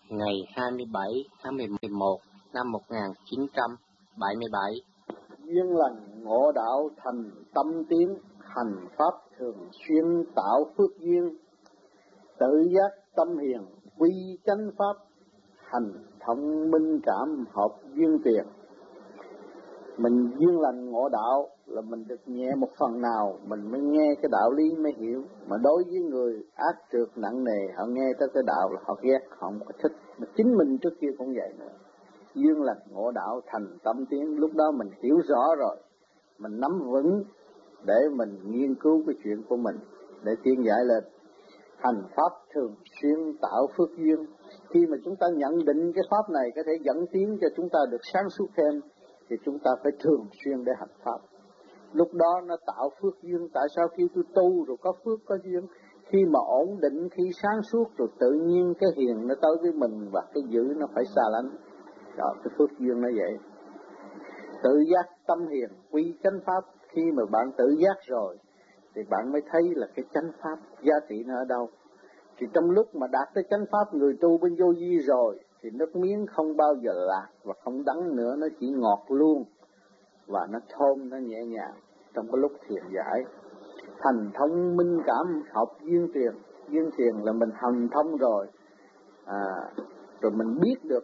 ngày 27 tháng 11 năm 1977. Duyên lành ngộ đạo thành tâm tiến, hành pháp thường xuyên tạo phước duyên, tự giác tâm hiền quy chánh pháp, hành thông minh cảm hợp duyên tiền. Mình duyên lành ngộ đạo là mình được nhẹ một phần nào, mình mới nghe cái đạo lý mới hiểu. Mà đối với người ác trượt nặng nề, họ nghe tới cái đạo là họ ghét, họ không có thích. Mà chính mình trước kia cũng vậy nữa. Duyên lành ngộ đạo thành tâm tiến, lúc đó mình hiểu rõ rồi, mình nắm vững để mình nghiên cứu cái chuyện của mình, để tiến giải lên. Hành pháp thường xuyên tạo phước duyên. Khi mà chúng ta nhận định cái pháp này có thể dẫn tiến cho chúng ta được sáng suốt thêm, thì chúng ta phải thường xuyên để hành pháp. Lúc đó nó tạo phước duyên. Tại sao khi tôi tu rồi có phước có duyên? Khi mà ổn định, khi sáng suốt rồi tự nhiên cái hiền nó tới với mình, và cái dữ nó phải xa lánh. Đó, cái phước duyên nó vậy. Tự giác tâm hiền quy chánh pháp. Khi mà bạn tự giác rồi thì bạn mới thấy là cái chánh pháp giá trị nó ở đâu. Thì trong lúc mà đạt tới chánh pháp, người tu bên vô vi rồi, thì nước miếng không bao giờ lạc và không đắng nữa, nó chỉ ngọt luôn và nó thơm, nó nhẹ nhàng trong cái lúc thiền giải. Thành thông minh cảm học duyên tiền. Duyên tiền là mình hành thông rồi, rồi mình biết được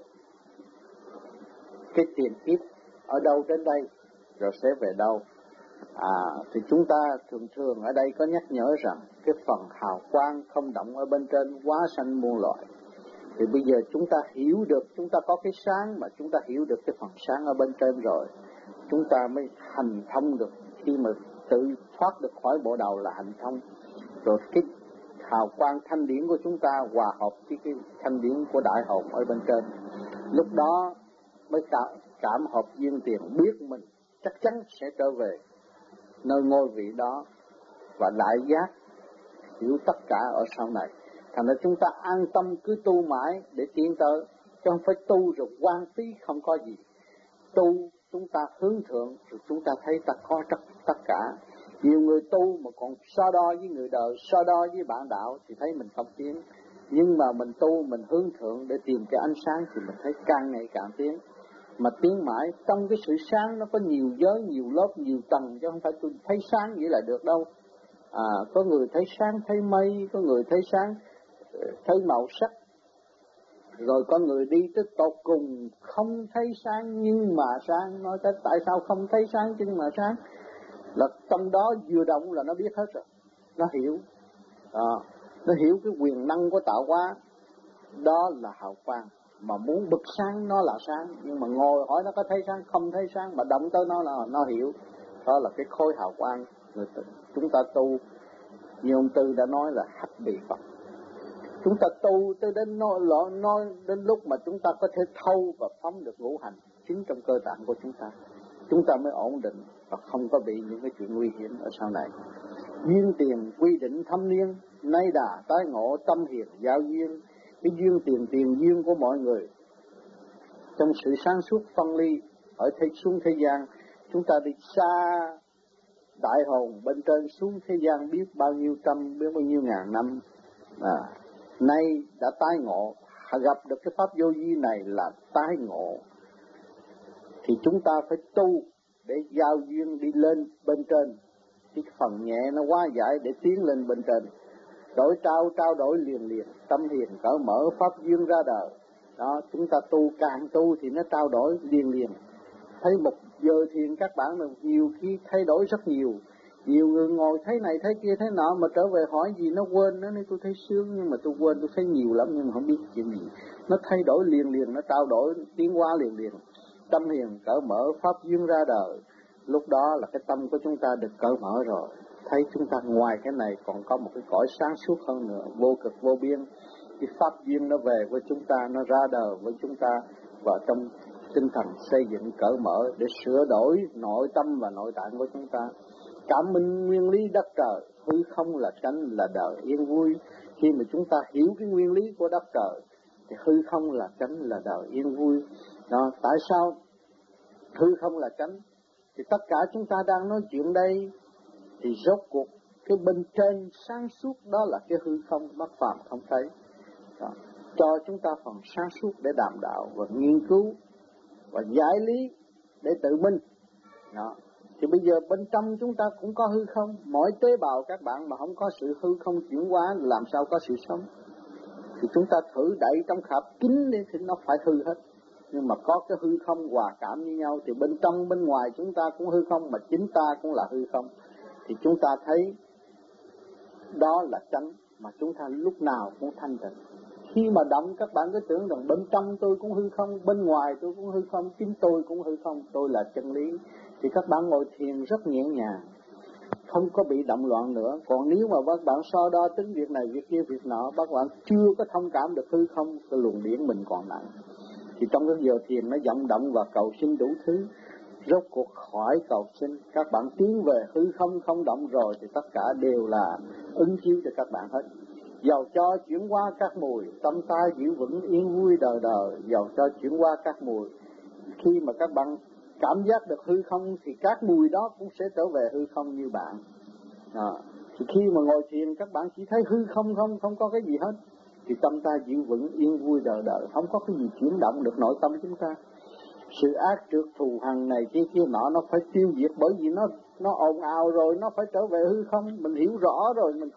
cái tiền kiếp ở đâu đến đây rồi sẽ về đâu. Thì chúng ta thường ở đây có nhắc nhở rằng cái phần hào quang không động ở bên trên quá sanh muôn loài. Thì bây giờ chúng ta hiểu được, chúng ta có cái sáng mà chúng ta hiểu được cái phần sáng ở bên trên rồi, chúng ta mới hành thông được. Khi mà tự thoát được khỏi bộ đầu là hành thông. Rồi cái hào quang thanh điển của chúng ta hòa hợp với cái thanh điển của đại hồn ở bên trên. Lúc đó mới cảm hợp duyên tiền, biết mình chắc chắn sẽ trở về nơi ngôi vị đó và đại giác hiểu tất cả ở sau này. Thành ra chúng ta an tâm cứ tu mãi để tiến tới, chứ không phải tu rồi quan phí không có gì. Tu chúng ta hướng thượng rồi chúng ta thấy ta có tất cả. Nhiều người tu mà còn so đo với người đời, so đo với bạn đạo thì thấy mình không tiến. Nhưng mà mình tu, mình hướng thượng để tìm cái ánh sáng thì mình thấy càng ngày càng tiến. Mà tiến mãi, trong cái sự sáng nó có nhiều giới, nhiều lớp, nhiều tầng, chứ không phải tôi thấy sáng vậy là được đâu. Có người thấy sáng thấy mây, có người thấy sáng thấy màu sắc, rồi có người đi tới tột cùng không thấy sáng nhưng mà sáng. Nói tại sao không thấy sáng nhưng mà sáng? Là trong đó vừa động là nó biết hết rồi, nó hiểu. Nó hiểu cái quyền năng của tạo hóa. Đó là hào quang. Mà muốn bực sáng nó là sáng, nhưng mà ngồi hỏi nó có thấy sáng không thấy sáng, mà động tới nó là nó hiểu. Đó là cái khối hào quang. Chúng ta tu như ông Tư đã nói là hạnh bị Phật. Chúng ta tu tới đến nói đến lúc mà chúng ta có thể thâu và phóng được ngũ hành chính trong cơ tạng của chúng ta mới ổn định và không có bị những cái chuyện nguy hiểm ở sau này. Duyên tiền quy định thâm niên, nay đà tái ngộ tâm hiền giao duyên. Cái duyên tiền duyên của mọi người trong sự sáng suốt phân ly ở xuống thế gian. Chúng ta đi xa đại hồn bên trên xuống thế gian biết bao nhiêu trăm, biết bao nhiêu ngàn năm, nay đã tái ngộ, gặp được cái pháp vô vi này là tái ngộ. Thì chúng ta phải tu để giao duyên đi lên bên trên. Cái phần nhẹ nó hóa giải để tiến lên bên trên. Trao đổi liền, tâm hiền cởi mở, pháp duyên ra đời. Đó, chúng ta tu, càng tu thì nó trao đổi liền. Thấy một giờ thiền các bạn là nhiều khi thay đổi rất nhiều. Nhiều người ngồi thấy này thấy kia thấy nọ, mà trở về hỏi gì nó quên nó. Nên tôi thấy sướng nhưng mà tôi quên, tôi thấy nhiều lắm nhưng mà không biết chuyện gì. Nó thay đổi liền, nó trao đổi tiến hóa liền. Tâm hiền cởi mở, pháp duyên ra đời. Lúc đó là cái tâm của chúng ta được cởi mở rồi. Thấy chúng ta ngoài cái này còn có một cái cõi sáng suốt hơn nữa, vô cực vô biên. Cái pháp duyên nó về với chúng ta, nó ra đời với chúng ta, và trong tinh thần xây dựng cởi mở để sửa đổi nội tâm và nội tạng của chúng ta. Cảm minh nguyên lý đất trời, hư không là tránh là đời yên vui. Khi mà chúng ta hiểu cái nguyên lý của đất trời thì hư không là tránh là đời yên vui. Đó, tại sao hư không là tránh? Thì tất cả chúng ta đang nói chuyện đây thì rốt cuộc cái bên trên sáng suốt đó là cái hư không, mắt phàm không thấy. Đó. cho chúng ta phần sáng suốt để đàm đạo và nghiên cứu và giải lý để tự minh. Đó. Thì bây giờ bên trong chúng ta cũng có hư không, mỗi tế bào các bạn mà không có sự hư không chuyển hóa làm sao có sự sống. Thì chúng ta thử đẩy trong khạp kín đi thì nó phải hư hết. Nhưng mà có cái hư không hòa cảm với nhau thì bên trong bên ngoài chúng ta cũng hư không, mà chính ta cũng là hư không. Thì chúng ta thấy đó là chánh mà chúng ta lúc nào cũng thanh tịnh. Khi mà động các bạn cứ tưởng rằng bên trong tôi cũng hư không, bên ngoài tôi cũng hư không, chính tôi cũng hư không, tôi là chân lý. Thì các bạn ngồi thiền rất nhẹ nhàng, không có bị động loạn nữa. Còn nếu mà các bạn so đo tính việc này, việc kia, việc nọ, các bạn chưa có thông cảm được hư không, cái luồng điển mình còn nặng. Thì trong cái giờ thiền nó vọng động và cầu xin đủ thứ. Rốt cuộc khỏi cầu xin, các bạn tiến về hư không không động rồi thì tất cả đều là ứng chiếu cho các bạn hết. Dầu cho chuyển qua các mùi, tâm ta giữ vững yên vui đời đời. Dầu cho chuyển qua các mùi, khi mà các bạn cảm giác được hư không thì các mùi đó cũng sẽ trở về hư không như bạn. Thì khi mà ngồi thiền các bạn chỉ thấy hư không không có cái gì hết, thì tâm ta giữ vững yên vui đời đời, không có cái gì chuyển động được nội tâm chúng ta. Sự ác trượt thù hằn này kia nọ nó phải tiêu diệt, bởi vì nó ồn ào rồi nó phải trở về hư không. Mình hiểu rõ rồi, mình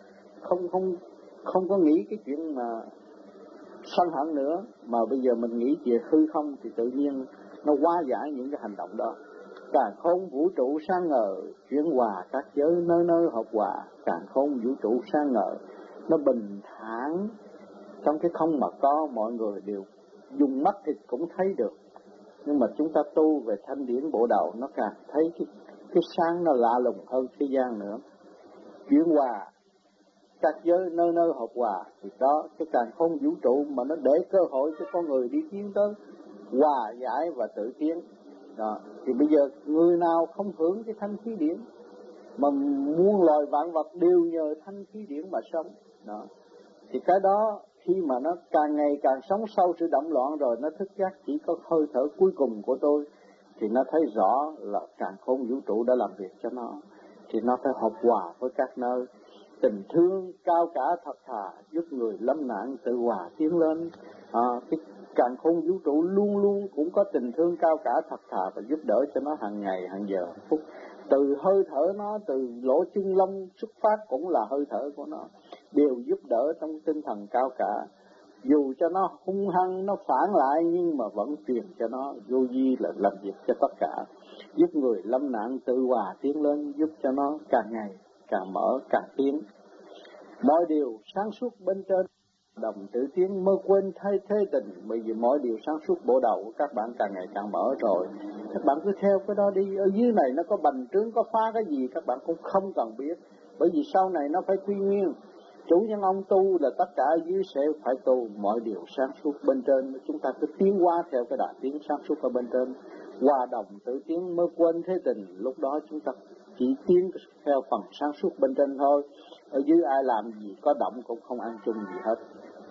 không có nghĩ cái chuyện mà sân hận nữa, mà bây giờ mình nghĩ về hư không thì tự nhiên nó hóa giải những cái hành động đó. Càn khôn vũ trụ sáng ngời, chuyển hòa các giới nơi nơi hợp hòa. Càn khôn vũ trụ sáng ngời, nó bình thản trong cái không mà có, mọi người đều dùng mắt thì cũng thấy được. Nhưng mà chúng ta tu về thanh điển bộ đầu, nó càng thấy cái sáng nó lạ lùng hơn thế gian nữa. Chuyển hòa các giới nơi nơi hợp hòa, thì đó cái càn khôn vũ trụ mà nó để cơ hội cho con người đi tiến tới hòa giải và tự tiến. Đó. Thì bây giờ người nào không hưởng cái thanh khí điển, mà muôn loài vạn vật đều nhờ thanh khí điển mà sống. Đó. Thì cái đó khi mà nó càng ngày càng sống sâu sự động loạn rồi, nó thức giác chỉ có hơi thở cuối cùng của tôi, thì nó thấy rõ là càn khôn vũ trụ đã làm việc cho nó. Thì nó phải hợp hòa với các nơi. Tình thương cao cả thật thà, giúp người lâm nạn tự hòa tiến lên. Cái càn khôn vũ trụ luôn luôn cũng có tình thương cao cả thật thà và giúp đỡ cho nó hàng ngày, hàng giờ, hàng phút. Từ hơi thở nó, từ lỗ chân lông xuất phát cũng là hơi thở của nó, đều giúp đỡ trong tinh thần cao cả. Dù cho nó hung hăng, nó phản lại, nhưng mà vẫn truyền cho nó vô vi là làm việc cho tất cả. Giúp người lâm nạn tự hòa tiến lên, giúp cho nó càng ngày càng mở, càng tiến. Mọi điều sáng suốt bên trên, đồng tự tiến mơ quên thay thế tình. Bởi vì mọi điều sáng suốt bộ đầu của các bạn càng ngày càng mở rồi. Các bạn cứ theo cái đó đi. Ở dưới này nó có bành trướng, có phá cái gì các bạn cũng không cần biết. Bởi vì sau này nó phải quy nguyên. Chủ nhân ông tu là tất cả dưới sẽ phải tu. Mọi điều sáng suốt bên trên, chúng ta cứ tiến qua theo cái đà tiến sáng suốt ở bên trên. Hòa đồng tự tiến mới quên thế tình. Lúc đó chúng ta chỉ tiến theo phần sáng suốt bên trên thôi. Ở dưới ai làm gì có động cũng không ăn chung gì hết.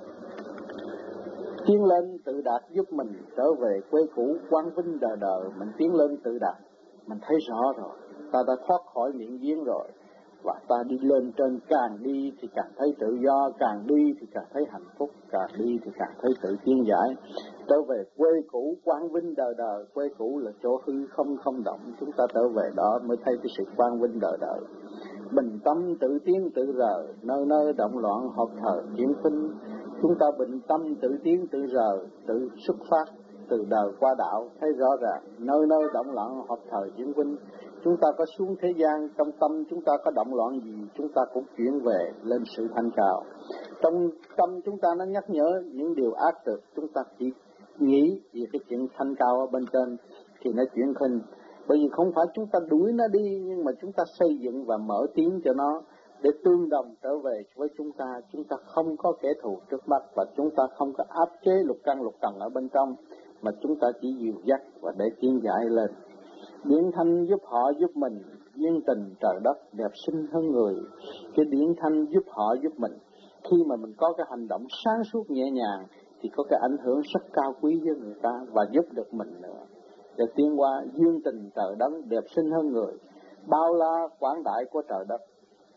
Tiến lên tự đạt giúp mình trở về quê cũ quang vinh đời đời. Mình tiến lên tự đạt, mình thấy rõ rồi, ta đã thoát khỏi miệng giếng rồi. Và ta đi lên trên, càng đi thì càng thấy tự do, càng đi thì càng thấy hạnh phúc, càng đi thì càng thấy tự tiến giải. Trở về quê cũ quang vinh đời đời. Quê cũ là chỗ hư không không động, chúng ta trở về đó mới thấy cái sự quang vinh đời đời. Bình tâm tự tiến tự rờ, nơi nơi động loạn hợp thời chuyển sinh. Chúng ta bình tâm tự tiến tự rờ, tự xuất phát từ đời qua đạo, thấy rõ ràng nơi nơi động loạn hợp thời chuyển sinh. Chúng ta có xuống thế gian, trong tâm chúng ta có động loạn gì, chúng ta cũng chuyển về lên sự thanh cao. Trong tâm chúng ta nó nhắc nhở những điều ác thực, chúng ta chỉ nghĩ về cái chuyện thanh cao ở bên trên thì nó chuyển khinh. Bởi vì không phải chúng ta đuổi nó đi, nhưng mà chúng ta xây dựng và mở tiếng cho nó để tương đồng trở về với chúng ta. Chúng ta không có kẻ thù trước mắt và chúng ta không có áp chế lục căn lục trần ở bên trong, mà chúng ta chỉ dìu dắt và để tiến giải lên. Điển thanh giúp họ giúp mình, duyên tình trời đất đẹp xinh hơn người. Cái điển thanh giúp họ giúp mình. Khi mà mình có cái hành động sáng suốt nhẹ nhàng thì có cái ảnh hưởng rất cao quý với người ta và giúp được mình nữa. Để tiến qua duyên tình trời đất đẹp xinh hơn người, bao la quảng đại của trời đất.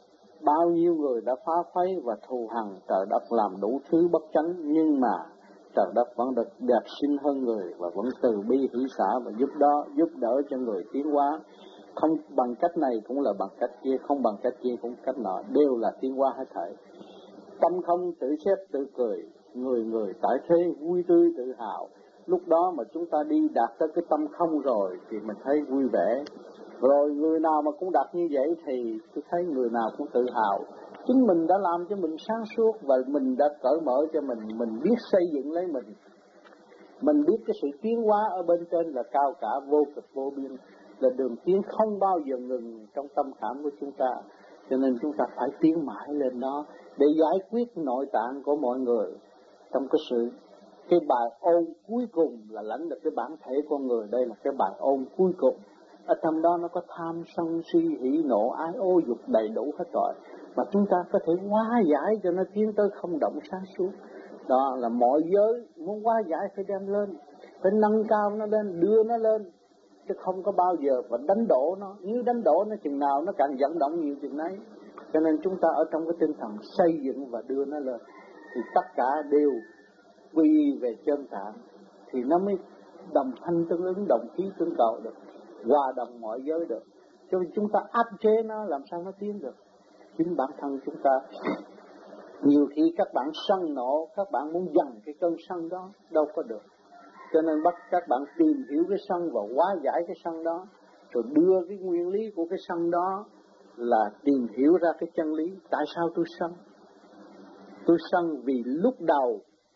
bao nhiêu người đã phá khuấy và thù hằn trời đất, làm đủ thứ bất chánh, nhưng mà trời đất vẫn được đẹp xinh hơn người và vẫn từ bi hỷ xả và giúp đỡ cho người tiến hóa. Không bằng cách này cũng là bằng cách kia, không bằng cách kia cũng cách nọ, đều là tiến hóa hết thảy. Tâm không tự xếp tự cười, người người tại thế vui tươi tự hào. Lúc đó mà chúng ta đi đạt tới cái tâm không rồi thì mình thấy vui vẻ. Rồi người nào mà cũng đạt như vậy thì tôi thấy người nào cũng tự hào. Chính mình đã làm cho mình sáng suốt và mình đã cởi mở cho mình biết xây dựng lấy mình. Mình biết cái sự tiến hóa ở bên trên là cao cả vô cực vô biên, là đường tiến không bao giờ ngừng trong tâm khảm của chúng ta. Cho nên chúng ta phải tiến mãi lên đó để giải quyết nội tạng của mọi người. Trong cái bài ôn cuối cùng là lãnh được cái bản thể con người, đây là cái bài ôn cuối cùng. Ở trong đó nó có tham sân si hỉ nộ ái ô dục đầy đủ hết rồi, mà chúng ta có thể hóa giải cho nó tiến tới không động sáng suốt. Đó là mọi giới muốn hóa giải phải đem lên, phải nâng cao nó lên, đưa nó lên, chứ không có bao giờ và đánh đổ nó. Như đánh đổ nó chừng nào nó càng vận động nhiều chừng ấy. Cho nên chúng ta ở trong cái tinh thần xây dựng và đưa nó lên thì tất cả đều quy về chân tạng, thì nó mới đồng thanh tương ứng, đồng khí tương cầu được, hòa đồng mọi giới được. Cho nên chúng ta áp chế nó làm sao nó tiến được. Chính bản thân chúng ta nhiều khi các bạn sân nộ, các bạn muốn dằn cái cơn sân đó đâu có được. Cho nên bắt các bạn tìm hiểu cái sân và hóa giải cái sân đó, rồi đưa cái nguyên lý của cái sân đó là tìm hiểu ra cái chân lý. Tại sao tôi sân? Tôi sân vì lúc đầu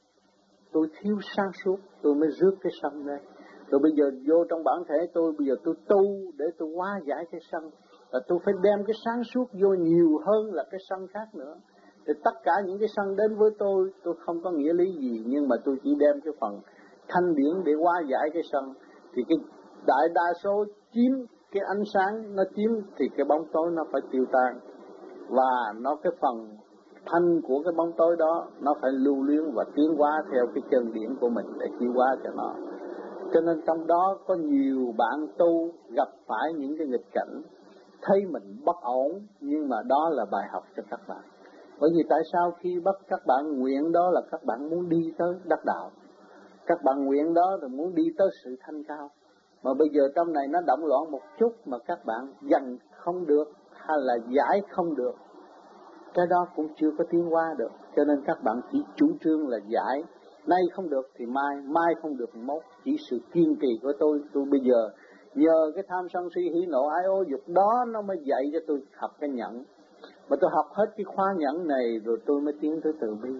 tôi thiếu sáng suốt, tôi mới rước cái sân đây. Rồi bây giờ vô trong bản thể tôi, bây giờ tôi tu để tôi hóa giải cái sân, và tôi phải đem cái sáng suốt vô nhiều hơn là cái sân khác nữa. Thì tất cả những cái sân đến với tôi không có nghĩa lý gì, nhưng mà tôi chỉ đem cái phần thanh điển để hóa giải cái sân. Thì cái đại đa số chiếm cái ánh sáng, nó chiếm thì cái bóng tối nó phải tiêu tan, và nó cái phần thanh của cái bóng tối đó nó phải lưu luyến và tiến hóa theo cái chân điển của mình để tiến hóa cho nó. Cho nên trong đó có nhiều bạn tu gặp phải những cái nghịch cảnh, thấy mình bất ổn, nhưng mà đó là bài học cho các bạn. Bởi vì tại sao khi bắt các bạn nguyện đó là các bạn muốn đi tới đắc đạo, các bạn nguyện đó là muốn đi tới sự thanh cao, mà bây giờ trong này nó động loạn một chút mà các bạn dần không được hay là giải không được, cái đó cũng chưa có tiến hóa được. Cho nên các bạn chỉ chủ trương là giải, nay không được thì mai, mai không được mốt. Chỉ sự kiên trì của tôi bây giờ nhờ cái tham sân si hỉ nộ ái ô dục đó nó mới dạy cho tôi học cái nhẫn. Mà tôi học hết cái khóa nhẫn này rồi tôi mới tiến tới từ bi.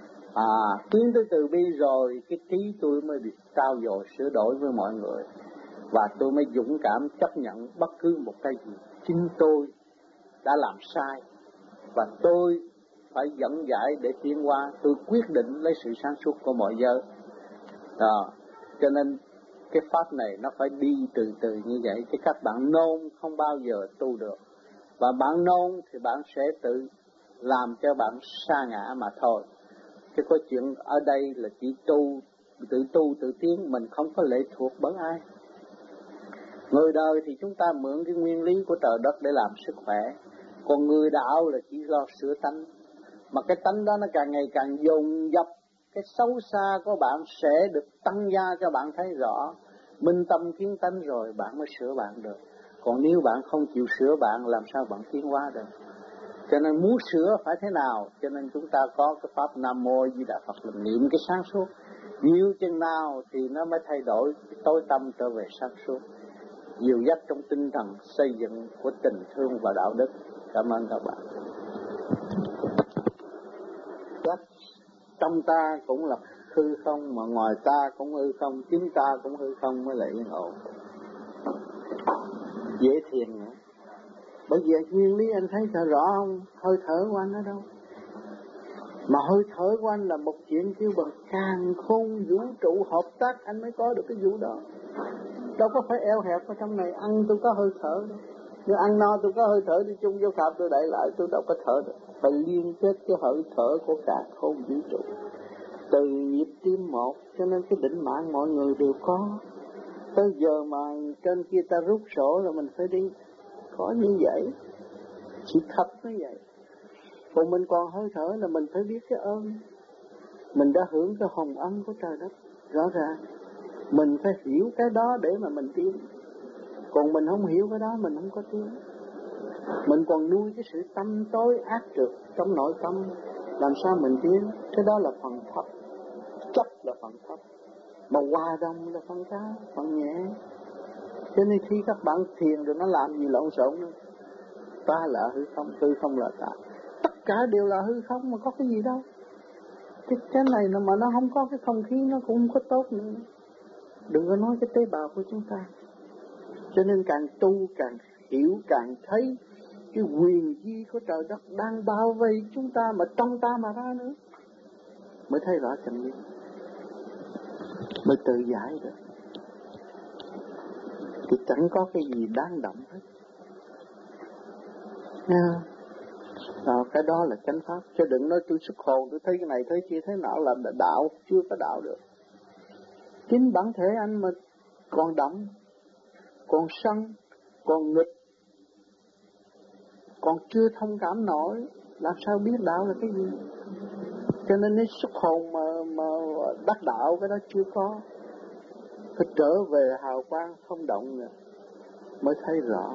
Tiến tới từ bi rồi cái trí tôi mới được trao dồi sửa đổi với mọi người, và tôi mới dũng cảm chấp nhận bất cứ một cái gì chính tôi đã làm sai, và tôi phải dẫn giải để tiến hóa. Tôi quyết định lấy sự sáng suốt của mọi giới. Cho nên cái pháp này nó phải đi từ từ như vậy, chứ các bạn nôn không bao giờ tu được. Và bạn nôn thì bạn sẽ tự làm cho bạn sa ngã mà thôi. Chứ có chuyện ở đây là chỉ tự tu tự tiến, mình không có lệ thuộc bởi ai. Người đời thì chúng ta mượn cái nguyên lý của trời đất để làm sức khỏe, còn người đạo là chỉ lo sửa tánh. Mà cái tánh đó nó càng ngày càng dồn dập, cái xấu xa của bạn sẽ được tăng gia cho bạn thấy rõ. Minh tâm kiến tánh rồi bạn mới sửa bạn được. Còn nếu bạn không chịu sửa bạn, làm sao bạn tiến hóa được? Cho nên muốn sửa phải thế nào? Cho nên chúng ta có cái pháp Nam Mô Di Đà Phật là niệm cái sáng suốt. Nhiều chừng nào thì nó mới thay đổi cái tối tâm trở về sáng suốt. Dìu dắt trong tinh thần xây dựng của tình thương và đạo đức. Cảm ơn các bạn. Trong ta cũng là hư không, mà ngoài ta cũng hư không, chính ta cũng hư không mới là yên ổn. Dễ thiền nữa. Bởi vì nguyên lý anh thấy thật rõ không? Hơi thở của anh ở đâu? Mà hơi thở của anh là một chuyện kêu bằng càn khôn vũ trụ hợp tác, anh mới có được cái vũ đó. Đâu có phải eo hẹp ở trong này, ăn tôi có hơi thở đâu. Nếu ăn no tôi có hơi thở, đi chung vô cạp tôi đẩy lại, tôi đâu có thở được. Phải liên kết cái hơi thở của càn khôn vũ trụ. Từ nhịp tim một, cho nên cái định mạng mọi người đều có. Tới giờ mà trên kia ta rút sổ là mình phải đi. Có như vậy, sự thật như vậy. Còn mình còn hơi thở là mình phải biết cái ơn. Mình đã hưởng cái hồng ân của trời đất. Rõ ràng mình phải hiểu cái đó để mà mình tiến. Còn mình không hiểu cái đó mình không có tiến. Mình còn nuôi cái sự tâm tối ác trực trong nội tâm, làm sao mình tiến? Cái đó là phần thấp, chấp là phần thấp, mà hòa đồng là phần cao, phần nhẹ. Cho nên khi các bạn thiền rồi nó làm gì lộn xộn nữa. Ta là hư không là ta. Tất cả đều là hư không mà có cái gì đâu. Cái này mà nó không có cái không khí nó cũng không có tốt nữa. Đừng có nói cái tế bào của chúng ta. Cho nên càng tu càng hiểu, càng thấy cái quyền di của trời đất đang bao vây chúng ta mà trong ta mà ra nữa. Mới thấy rõ chân lý, mới tự giải được. Thì chẳng có cái gì đáng động hết. Cái đó là chánh pháp. Chứ đừng nói tôi xuất hồn, tôi thấy cái này thấy kia thế nào là đạo. Chưa có đạo được. Chính bản thể anh mà còn động, còn sân, còn nghịch, còn chưa thông cảm nổi, làm sao biết đạo là cái gì? Cho nên cái xuất hồn mà đắc đạo cái đó chưa có. Phải trở về hào quang không động nữa mới thấy rõ.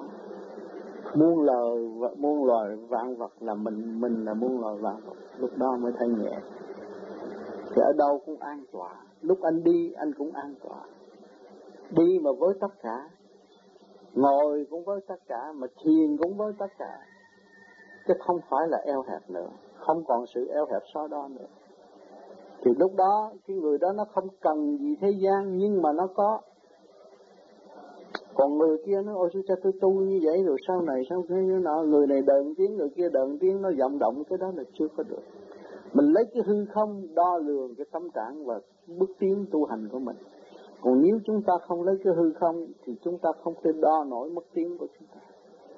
Muôn loài vạn vật là mình là muôn loài vạn vật. Lúc đó mới thấy nhẹ. Thì ở đâu cũng an tọa. Lúc anh đi anh cũng an tọa. Đi mà với tất cả, ngồi cũng với tất cả, mà thiền cũng với tất cả. Chứ không phải là eo hẹp nữa. Không còn sự eo hẹp so đo nữa. Thì lúc đó cái người đó nó không cần gì thế gian, nhưng mà nó có. Còn người kia nó ôi cho tôi tu như vậy rồi sau này sao thế nọ, người này đờn tiếng, người kia đờn tiếng, nó vọng động, cái đó là chưa có được. Mình lấy cái hư không đo lường cái tâm trạng và bước tiến tu hành của mình. Còn nếu chúng ta không lấy cái hư không thì chúng ta không thể đo nổi mức tiến của chúng ta.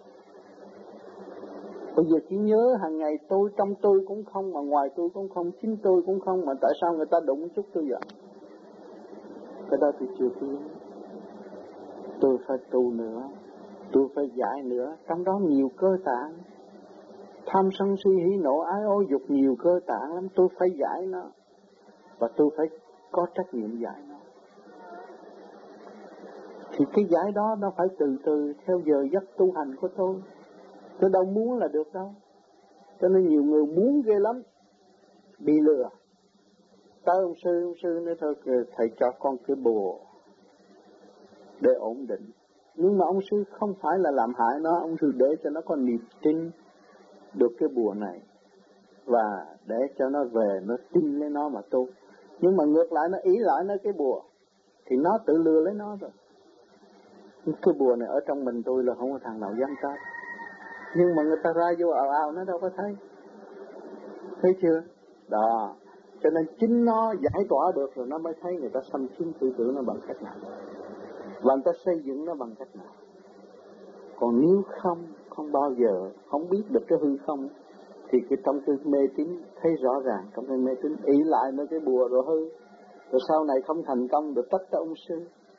Bây giờ chỉ nhớ hàng ngày tôi trong tôi cũng không, mà ngoài tôi cũng không, chính tôi cũng không, mà tại sao người ta đụng chút tôi giận? Cái đó tôi chưa tiến. Tôi phải tu nữa, tôi phải giải nữa. Trong đó nhiều cơ tạng, tham sân si hỉ nộ ái ố dục nhiều cơ tạng lắm. Tôi phải giải nó, và tôi phải có trách nhiệm giải nó. Thì cái giải đó nó phải từ từ theo giờ giấc tu hành của tôi. Tôi đâu muốn là được đâu. Cho nên nhiều người muốn ghê lắm, bị lừa. Tới ông sư nói thôi thầy cho con cái bùa để ổn định. Nhưng mà ông sư không phải là làm hại nó, ông sư để cho nó có niềm tin được cái bùa này, và để cho nó về nó tin lấy nó mà tu. Nhưng mà ngược lại nó ý lại nó cái bùa, thì nó tự lừa lấy nó rồi. Cái bùa này ở trong mình tôi là không có thằng nào dám tới. Nhưng mà người ta ra vô ào ào nó đâu có thấy. Thấy chưa? Đó. Cho nên chính nó giải tỏa được rồi nó mới thấy người ta xâm chiếm tư tưởng nó bằng cách nào, và người ta xây dựng nó bằng cách nào. Còn nếu không bao giờ không biết được cái hư không, thì cái trong cái mê tín thấy rõ ràng, trong cái mê tín ý lại nơi cái bùa rồi hư, rồi sau này không thành công được tất cả ông sư.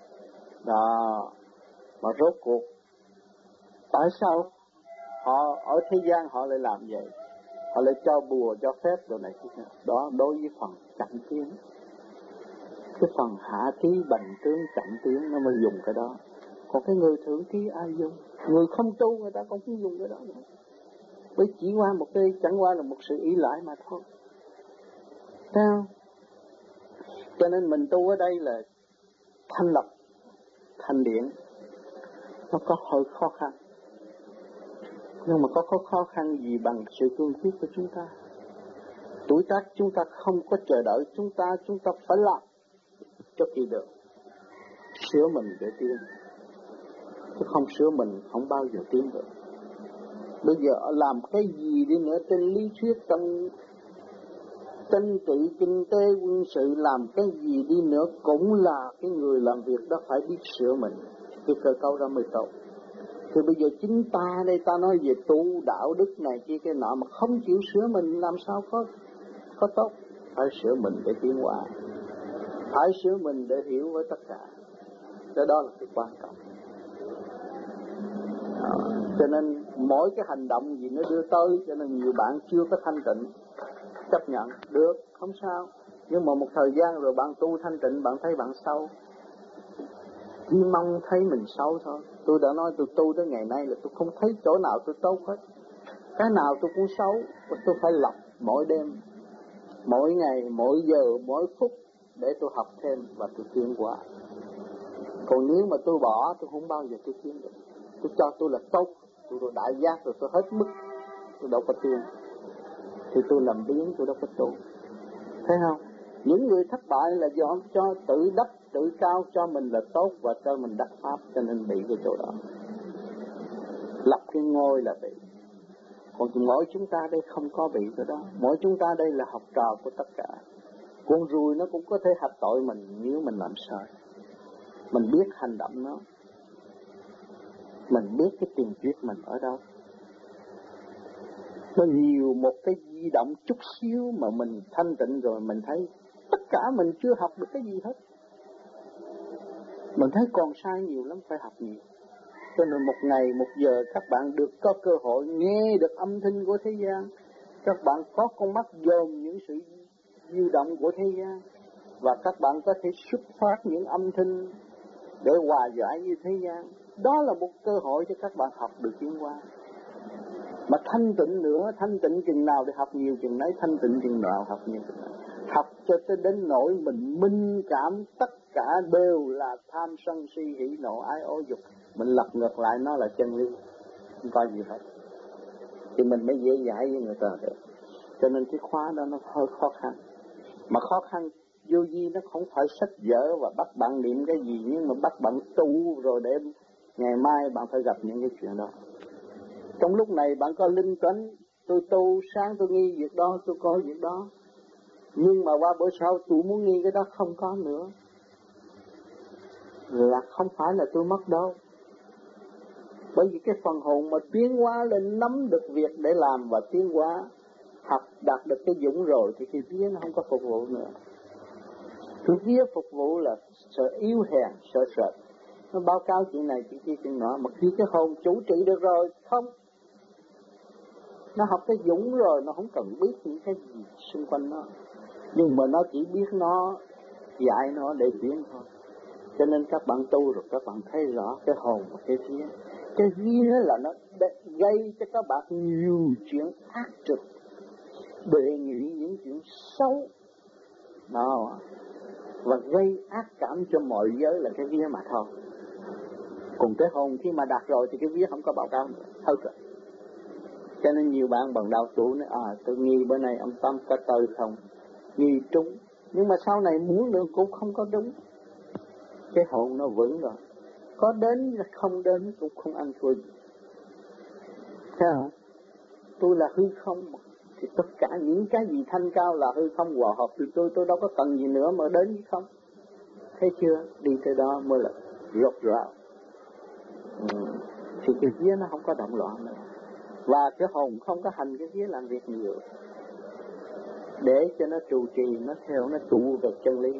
Đó. Mà rốt cuộc tại sao họ ở thế gian họ lại làm vậy? Họ lại cho bùa, cho phép rồi này kia. Đó đối với phần chậm tiến. Cái phần hạ trí bành trướng chậm tiến nó mới dùng cái đó. Còn cái người thượng trí ai dùng? Người không tu người ta cũng không dùng cái đó nữa. Bởi chỉ qua một cái, chẳng qua là một sự ý lại mà thôi. Sao? Cho nên mình tu ở đây là thanh lập, thành điện. Nó có hơi khó khăn. Nhưng mà có khó khăn gì bằng sự cương quyết của chúng ta. Tuổi tác chúng ta không có chờ đợi, chúng ta phải làm cho kỳ được. Sửa mình để tiến. Chứ không sửa mình không bao giờ tiến được. Bây giờ làm cái gì đi nữa trên lý thuyết, trong chính trị, kinh tế, quân sự, làm cái gì đi nữa cũng là cái người làm việc đó phải biết sửa mình. Cái cơ cấu đó mới tốt. Thì bây giờ chính ta đây ta nói về tu đạo đức này kia cái nọ mà không chịu sửa mình làm sao có tốt. Phải sửa mình để tiến hóa, phải sửa mình để hiểu với tất cả. Cái đó là cái quan trọng. Cho nên mỗi cái hành động gì nó đưa tới, cho nên nhiều bạn chưa có thanh tịnh. Chấp nhận được, không sao. Nhưng mà một thời gian rồi bạn tu thanh tịnh, bạn thấy bạn xấu, chỉ mong thấy mình xấu thôi. Tôi đã nói tôi tu tới ngày nay là tôi không thấy chỗ nào tôi tốt hết, cái nào tôi cũng xấu. Tôi phải lọc mỗi đêm, mỗi ngày, mỗi giờ, mỗi phút để tôi học thêm và tôi tiến qua. Còn nếu mà tôi bỏ, tôi không bao giờ tôi tiến được. Tôi cho tôi là tốt, tôi đại giác rồi, tôi hết mức, tôi đâu có tiến. Thì tôi làm biến, tôi đâu có tu. Thấy không? Những người thất bại là do cho tự đắc, tự cao cho mình là tốt và cho mình đắc pháp, cho nên bị cái chỗ đó. Lập cái ngôi là bị. Còn mỗi chúng ta đây không có bị cái đó. Mỗi chúng ta đây là học trò của tất cả. Con ruồi nó cũng có thể hạch tội mình nếu mình làm sai. Mình biết hành động nó, mình biết cái tiền kiếp mình ở đâu. Nó nhiều một cái di động chút xíu mà mình thanh tịnh rồi mình thấy tất cả mình chưa học được cái gì hết. Mình thấy còn sai nhiều lắm, phải học nhiều. Cho nên một ngày, một giờ các bạn được có cơ hội nghe được âm thanh của thế gian. Các bạn có con mắt dòm những sự di động của thế gian. Và các bạn có thể xuất phát những âm thanh để hòa giải như thế gian. Đó là một cơ hội cho các bạn học được tiến hóa. Mà thanh tịnh nữa, thanh tịnh chừng nào để học nhiều chừng nấy, thanh tịnh chừng nào học nhiều chừng nấy. Học cho tới đến nỗi mình minh cảm tất cả đều là tham sân si hỉ nộ ái ố dục. Mình lật ngược lại nó là chân lý, không có gì hết. Thì mình mới dễ dãi với người ta được. Cho nên cái khóa đó nó hơi khó khăn. Mà khó khăn vô vi nó không phải sách vở và bắt bạn niệm cái gì, nhưng mà bắt bạn tu rồi để ngày mai bạn phải gặp những cái chuyện đó. Trong lúc này bạn có linh tánh, tôi tu sáng tôi nghi việc đó, tôi có việc đó. Nhưng mà qua bữa sau tôi muốn nghi cái đó không có nữa. Là không phải là tôi mất đâu. Bởi vì cái phần hồn mà tiến hóa lên nắm được việc để làm và tiến hóa, học đạt được cái dũng rồi thì cái vía nó không có phục vụ nữa. Cái vía phục vụ là sợ yếu hèn, sợ sệt. Nó báo cáo chuyện này, chuyện kia, chuyện nọ. Mà khi cái hồn chủ trị được rồi, không. Nó học cái dũng rồi, nó không cần biết những cái gì xung quanh nó. Nhưng mà nó chỉ biết nó, dạy nó để tiến thôi. Cho nên các bạn tu rồi các bạn thấy rõ cái hồn và cái vía. Cái vía là nó gây cho các bạn nhiều chuyện ác trực, đề nghị những chuyện xấu đó, và gây ác cảm cho mọi giới là cái vía mà thôi. Còn cái hồn khi mà đạt rồi thì cái vía không có báo cáo nữa, thôi rồi. Cho nên nhiều bạn bằng đầu tuổi nói tôi nghi bữa nay ông Tâm có tôi không, nghi trúng, nhưng mà sau này muốn được cũng không có đúng. Cái hồn nó vững rồi, có đến không đến cũng không ăn thua gì. Thấy không? Tôi là hư không, thì tất cả những cái gì thanh cao là hư không hòa hợp thì tôi đâu có cần gì nữa mà đến với không. Thấy chưa? Đi tới đó mới là rốt ráo. Thì cái vía nó không có động loạn nữa. Và cái hồn không có hành cái vía làm việc nhiều, để cho nó trụ trì, nó theo, nó trụ được chân lý.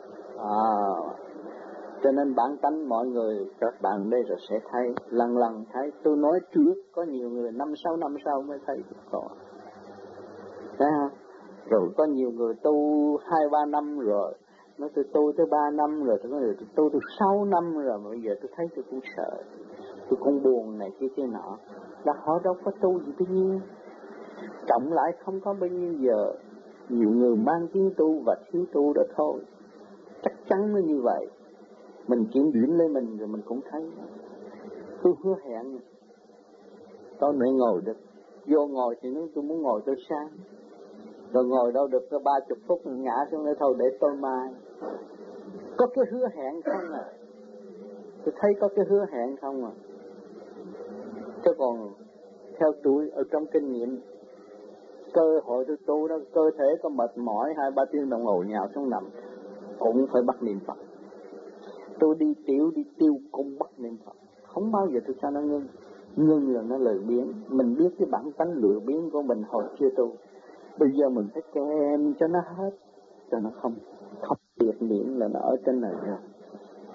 Cho nên bản tánh mọi người, các bạn đây rồi sẽ thấy, lần lần thấy. Tôi nói trước, có nhiều người 5-6 năm sau mới thấy có. Thấy không? Rồi có nhiều người tu 2-3 năm rồi, nói tôi tu tới 3 năm rồi, tôi nói tôi tu 6 năm rồi, mà bây giờ tôi thấy tôi cũng sợ, tôi cũng buồn này kia nọ. Là họ đâu có tu gì bao nhiêu. Cộng lại không có bao nhiêu giờ. Nhiều người mang tiếng tu và thiếu tu đó thôi. Chắc chắn nó như vậy. Mình kiểm điểm lên mình rồi mình cũng thấy. Tôi hứa hẹn tôi mới ngồi được. Vô ngồi thì nếu tôi muốn ngồi tới sáng, rồi ngồi đâu được có 30 phút ngã xuống nữa thôi để tôi mai. Có cái hứa hẹn không à? Tôi thấy có cái hứa hẹn không à? Chứ còn theo tôi ở trong kinh nghiệm, cơ hội tôi tu đó, cơ thể có mệt mỏi 2-3 tiếng đồng hồ nhào xuống nằm cũng phải bắt niệm Phật. Tôi đi tiểu đi tiêu cũng bắt niệm Phật, không bao giờ tôi cho nó ngưng. Ngưng là nó lười biếng. Mình biết cái bản tánh lười biếng của mình hồi chưa tu, bây giờ mình phải kèm cho nó hết, cho nó không tiệt niệm là nó ở trên này rồi.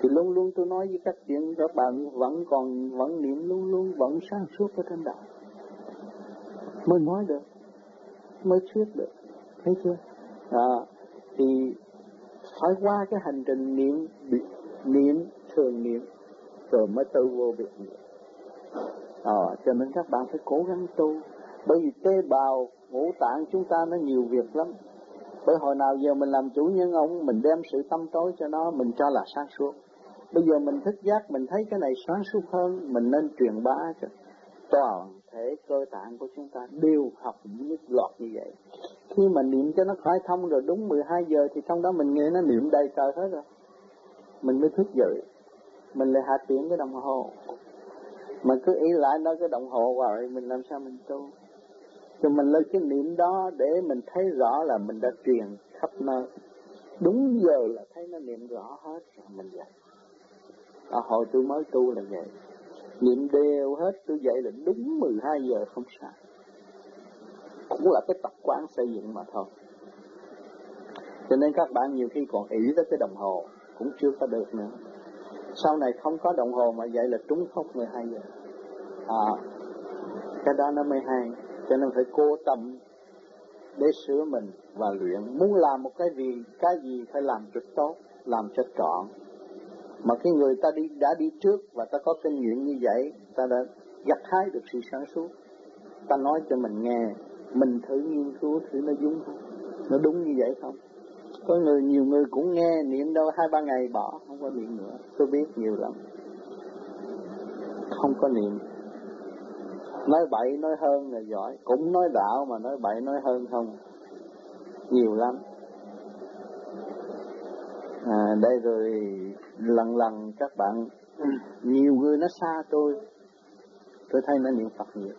Thì luôn luôn tôi nói với các chuyện, các bạn vẫn niệm luôn luôn, vẫn sáng suốt ở trên đầu, mới nói được, mới thuyết được, thấy chưa? Thì phải qua cái hành trình niệm thường niệm rồi mới tự vô việc niệm. Cho nên các bạn phải cố gắng tu, bởi vì tế bào ngũ tạng chúng ta nó nhiều việc lắm. Bởi hồi nào giờ mình làm chủ nhân ông, mình đem sự tâm tối cho nó, mình cho là sáng suốt. Bây giờ mình thức giác, mình thấy cái này sáng suốt hơn, mình nên truyền bá cho toàn thể cơ tạng của chúng ta đều học nhất loạt như vậy. Khi mà niệm cho nó khai thông rồi đúng 12 giờ thì trong đó mình nghe nó niệm đầy trời hết rồi. Mình mới thức dậy, mình lại hạ tiễn cái đồng hồ. Mà cứ ý lại nói cái đồng hồ rồi mình làm sao mình tu? Cho mình lấy cái niệm đó để mình thấy rõ là mình đã truyền khắp nơi. Đúng giờ là thấy nó niệm rõ hết rồi mình dậy. Hồi tôi mới tu là vậy. Niệm đều hết, tôi dậy là đúng 12 giờ không sai. Cũng là cái tập quán xây dựng mà thôi. Cho nên các bạn nhiều khi còn ỷ tới cái đồng hồ cũng chưa có được nữa. Sau này không có đồng hồ mà dậy là trúng khóc 12 giờ. Cái đó nó mới hay. Cho nên phải cố tâm để sửa mình và luyện. Muốn làm một cái gì phải làm cho tốt, làm cho trọn. Mà cái người ta đã đi trước và ta có kinh nghiệm như vậy, ta đã gặt hái được sự sáng suốt. Ta nói cho mình nghe, mình thử nghiên cứu thử nó đúng không? Nó đúng như vậy không? Có nhiều người cũng nghe niệm đâu 2-3 ngày bỏ, không có niệm nữa. Tôi biết nhiều lắm. Không có niệm. Nói bậy nói hơn là giỏi, cũng nói đạo mà nói bậy nói hơn không. Nhiều lắm. Đây rồi lần các bạn, nhiều người nó xa tôi thấy nó niệm Phật nhiều.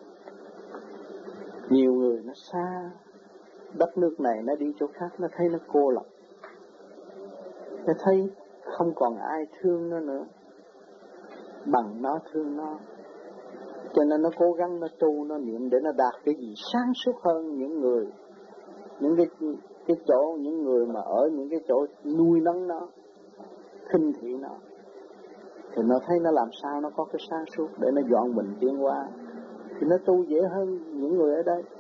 Nhiều người nó xa đất nước này, nó đi chỗ khác, nó thấy nó cô lập, nó thấy không còn ai thương nó nữa bằng nó thương nó. Cho nên nó cố gắng nó tu, nó niệm để nó đạt cái gì sáng suốt hơn những cái chỗ, những người mà ở những cái chỗ nuôi nấng nó, khinh thị nó, thì nó thấy nó làm sao nó có cái sáng suốt để nó dọn mình tiến qua, thì nó tu dễ hơn những người ở đây.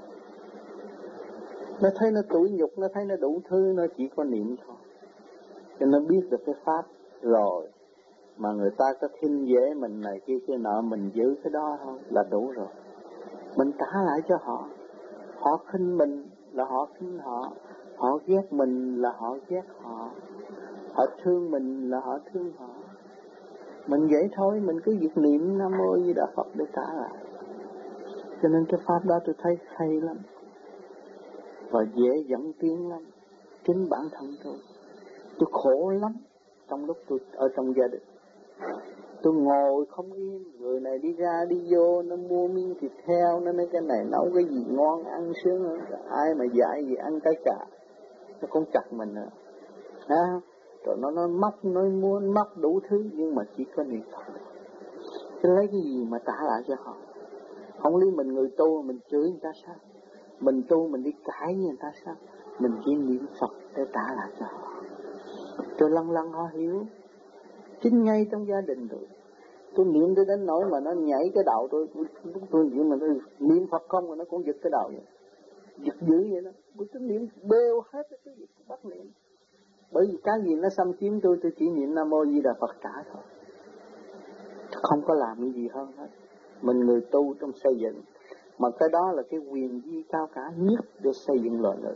Nó thấy nó tủi nhục, nó thấy nó đủ thứ, nó chỉ có niệm thôi. Cho nó biết được cái pháp rồi, mà người ta có khinh dễ mình này kia nọ, mình giữ cái đó thôi là đủ rồi. Mình trả lại cho họ. Họ khinh mình là họ khinh họ, họ ghét mình là họ ghét họ, họ thương mình là họ thương họ. Mình vậy thôi, mình cứ việc niệm Nam Mô Di Đà Phật để trả lại. Cho nên cái pháp đó tôi thấy hay lắm và dễ dẫn tiến lắm. Chính bản thân tôi khổ lắm trong lúc tôi ở trong gia đình. Tôi ngồi không yên, người này đi ra đi vô, nó mua miếng thịt heo, nó nói cái này nấu cái gì ngon ăn sướng hơn, ai mà dạy gì ăn cái cả, nó cũng chặt mình nữa. Rồi nó móc, nó muốn móc đủ thứ, nhưng mà chỉ có niệm Phật. Chứ lấy cái gì mà trả lại cho họ? Không lý mình người tu mình chửi người ta sao? Mình tu mình đi cãi với người ta sao? Mình chỉ niệm Phật để trả lại cho họ. Rồi lần họ hiểu. Chính ngay trong gia đình rồi. Tôi niệm tới đến nỗi mà nó nhảy cái đầu tôi niệm mà tôi niệm Phật không mà nó cũng giật cái đầu vậy. Giật dữ vậy đó. Tôi niệm đều hết cái gì bắt niệm. Bởi vì cái gì nó xâm chiếm tôi chỉ niệm Nam Mô Di Đà Phật trả thôi. Không có làm cái gì hơn hết. Mình người tu trong xây dựng, mà cái đó là cái quyền vi cao cả nhất để xây dựng loài người.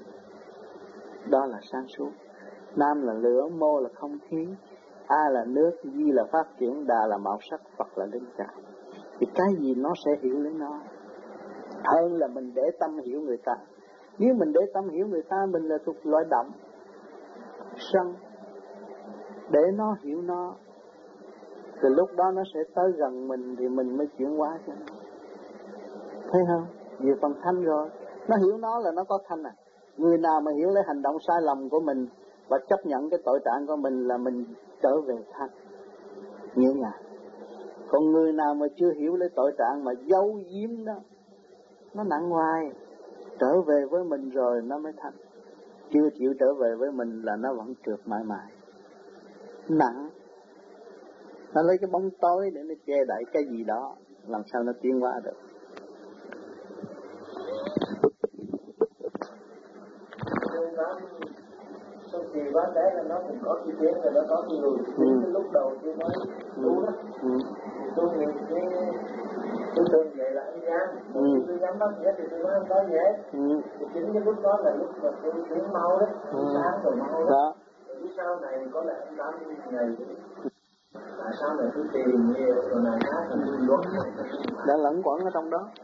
Đó là sáng suốt. Nam là lửa, Mô là không khí, A là nước, Di là phát triển, Đà là màu sắc, Phật là linh cảm. Thì cái gì nó sẽ hiểu lấy nó. Hơn là mình để tâm hiểu người ta. Nếu mình để tâm hiểu người ta, mình là thuộc loại động, sân. Để nó hiểu nó, từ lúc đó nó sẽ tới gần mình thì mình mới chuyển hóa cho nó. Thấy không? Về phần thanh rồi, nó hiểu nó là nó có thanh à. Người nào mà hiểu lấy hành động sai lầm của mình và chấp nhận cái tội trạng của mình là mình trở về thanh, nhẹ nhàng. Còn người nào mà chưa hiểu lấy tội trạng mà giấu giếm đó, nó nặng hoài. Trở về với mình rồi nó mới thanh. Chưa chịu trở về với mình là nó vẫn trượt mãi mãi. Nặng. Nó lấy cái bóng tối để nó che đậy cái gì đó, làm sao nó tiến hóa được. Sau khi bán đấy là nó cũng có chi tiến rồi, nó có nhiều cái lúc đầu khi mới tu đó, tu nhiều cái tôi vậy là anh dám, tôi dám bắt nhé thì tôi nói không có nhé, thì chính cái lúc đó là lúc mà tôi tiến mau đó, sáng rồi mau đó, rồi sau này có lẽ anh dám ngày là sau này tôi tìm nhiều rồi này khác là tôi luận đã lẫn quẩn ở trong đó.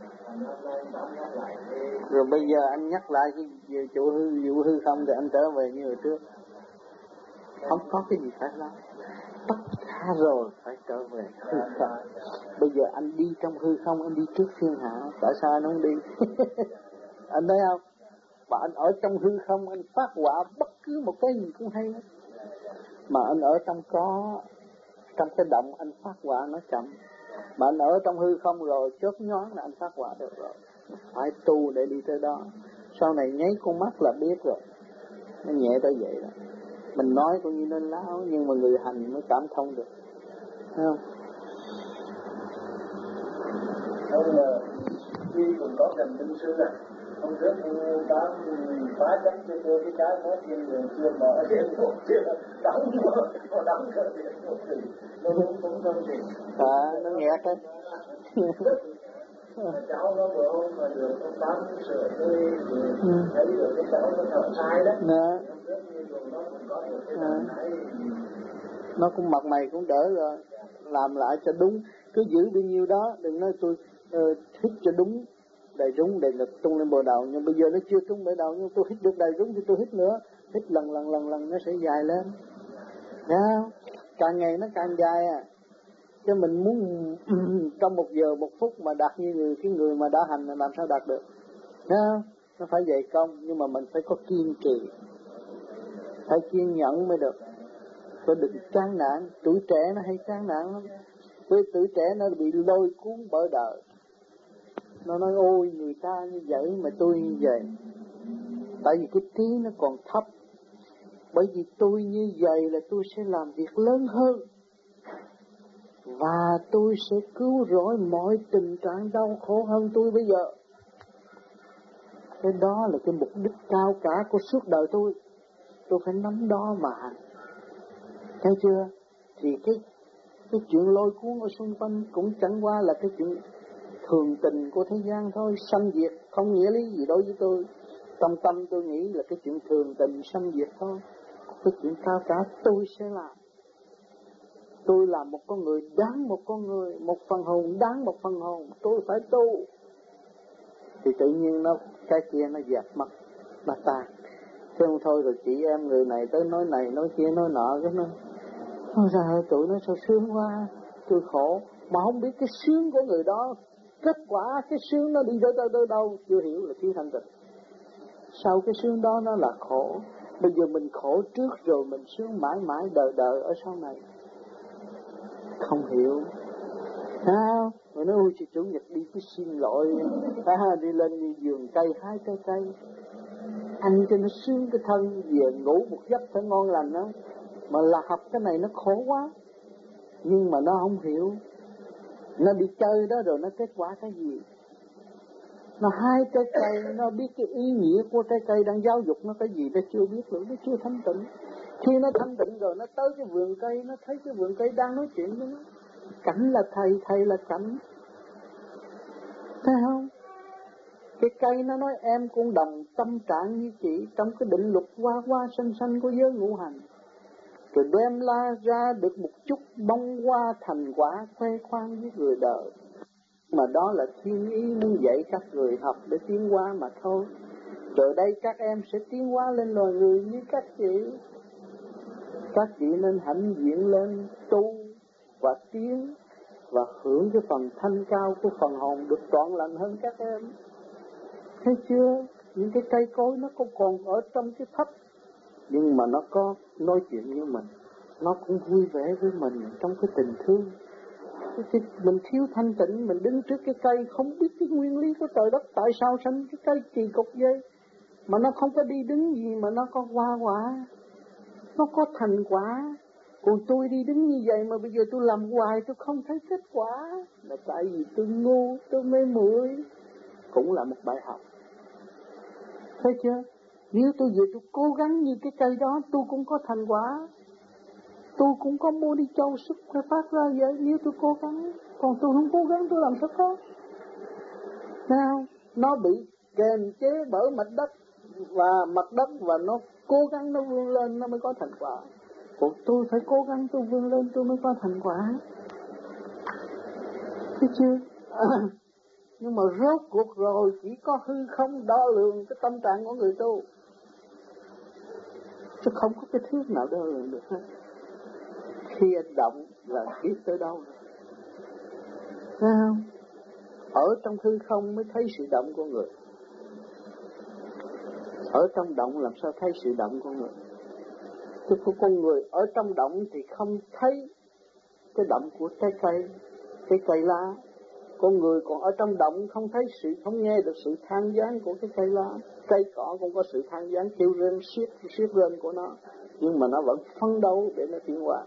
Rồi bây giờ anh nhắc lại cái vụ hư không thì anh trở về như hồi trước. Không có cái gì phải lo. Tất cả rồi phải trở về hư không. Bây giờ anh đi trong hư không, anh đi trước thiên hạ. Tại sao anh không đi? Anh thấy không? Mà anh ở trong hư không, anh phát họa bất cứ một cái gì cũng hay. Mà anh ở trong cái động anh phát họa nó chậm. Mà anh ở trong hư không rồi, chớp nhoáng là anh phát họa được rồi. Phải tu để đi tới đó. Sau này nháy con mắt là biết rồi. Nó nhẹ tới vậy đó. Mình nói cũng như nó láo, nhưng mà người hành mới cảm thông được. Thấy không? Ông là khi cũng có cần tinh sư này. Hôm trước thì ta phá chấp cho tôi cái hết trên đường chưa mở trên một chưa đóng mà đóng cơ điện một thì nó cũng không thì nó nghẹt đấy. cháu nó vừa hôm mà được ông tám sửa tôi thấy được cái cháu nó thở sai đó. Hôm trước như rồi nó cũng có được cái này nó cũng mặt mày cũng đỡ rồi, làm lại cho đúng, cứ giữ bao nhiêu đó, đừng nói tôi hít cho đúng đầy rúng đầy ngực tung lên bờ đầu, nhưng bây giờ nó chưa tung bờ đầu, nhưng tôi hít được đầy rúng thì tôi hít nữa, hít lần nó sẽ dài lên, thấy không? Càng ngày nó càng dài à, chứ mình muốn trong 1 giờ 1 phút mà đạt như cái người mà đã hành là làm sao đạt được, thấy không? Nó phải dày công, nhưng mà mình phải có kiên trì, phải kiên nhẫn mới được. Tôi đừng chán nản, tuổi trẻ nó hay chán nản lắm. Tuổi trẻ nó bị lôi cuốn bởi đời. Nó nói ôi người ta như vậy mà tôi như vậy. Tại vì cái trí nó còn thấp. Bởi vì tôi như vậy là tôi sẽ làm việc lớn hơn. Và tôi sẽ cứu rỗi mọi tình trạng đau khổ hơn tôi bây giờ. Cái đó là cái mục đích cao cả của suốt đời tôi. Tôi phải nắm đó mà hành. Thấy chưa? Thì cái chuyện lôi cuốn ở xung quanh cũng chẳng qua là cái chuyện thường tình của thế gian thôi, sanh diệt không nghĩa lý gì đối với tôi. Trong tâm tôi nghĩ là cái chuyện thường tình sanh diệt thôi. Cái chuyện cao cả tôi sẽ làm. Tôi là một con người đáng một con người, một phần hồn đáng một phần hồn, tôi phải tu. Thì tự nhiên cái kia nó dẹp mất, nó tan. Thế không thôi rồi chị em người này tới nói này nói kia nói nọ, cái nó ra tụi nó sao sướng quá, tôi khổ, mà không biết cái sướng của người đó, kết quả cái sướng nó đi tới đâu, chưa hiểu là thiếu thanh tịnh. Sau cái sướng đó nó là khổ, bây giờ mình khổ trước rồi mình sướng mãi mãi đời ở sau này. Không hiểu. Sao? Rồi nói ôi chị Chủ nhật đi cứ xin lỗi, đi lên như vườn cây hái trái cây, ăn cho nó sướng cái thân, về ngủ một giấc phải ngon lành đó. Mà là học cái này nó khổ quá. Nhưng mà nó không hiểu. Nó đi chơi đó rồi nó kết quả cái gì? Nó hái trái cây, nó biết cái ý nghĩa của trái cây đang giáo dục nó cái gì, nó chưa biết nữa, nó chưa thanh tịnh. Khi nó thanh tịnh rồi nó tới cái vườn cây, nó thấy cái vườn cây đang nói chuyện với nó. Cảnh là thầy là cảnh. Thấy không? Cái cây nó nói em cũng đồng tâm trạng như chị trong cái định luật hoa xanh của giới ngũ hành. Rồi đem ra được một chút bông hoa thành quả khoe khoang với người đời. Mà đó là thiên ý muốn dạy các người học để tiến hóa mà thôi. Rồi đây các em sẽ tiến hóa lên loài người như các chị. Các chị nên hãnh diện lên tu và tiến và hưởng cái phần thanh cao của phần hồn được trọn lành hơn các em. Thấy chưa? Những cái cây cối nó còn ở trong cái thấp, nhưng mà nó có nói chuyện với mình, nó cũng vui vẻ với mình trong cái tình thương. Mình thiếu thanh tịnh, mình đứng trước cái cây không biết cái nguyên lý của trời đất, tại sao sanh cái cây kỳ cục vậy, mà nó không có đi đứng gì mà nó có hoa quả, nó có thành quả, Còn tôi đi đứng như vậy mà bây giờ tôi làm hoài tôi không thấy kết quả, là tại vì tôi ngu, tôi mê muội. Cũng là một bài học. Thấy chưa? Nếu tôi về tôi cố gắng như cái cây đó, tôi cũng có thành quả. Tôi cũng có mua đi châu sức phải phát ra vậy, nếu tôi cố gắng. Còn tôi không cố gắng tôi làm sao có. Nào, nó bị kềm chế bởi mặt đất và nó cố gắng nó vươn lên nó mới có thành quả. Còn tôi phải cố gắng tôi vươn lên tôi mới có thành quả. Thấy chưa? Nhưng mà rốt cuộc rồi chỉ có hư không đo lường cái tâm trạng của người tu, chứ không có cái thước nào đo lường được hết. Khi anh động là biết tới đâu rồi. Thấy không? Ở trong hư không mới thấy sự động của người. Ở trong động làm sao thấy sự động của người? Chứ của con người ở trong động thì không thấy cái động của trái cây, cái cây lá. Con người còn ở trong động không thấy không nghe được sự than vãn của cái cây lá. Cây cỏ cũng có sự than vãn kêu rên xiết rên của nó, nhưng mà nó vẫn phấn đấu để nó tiến hóa.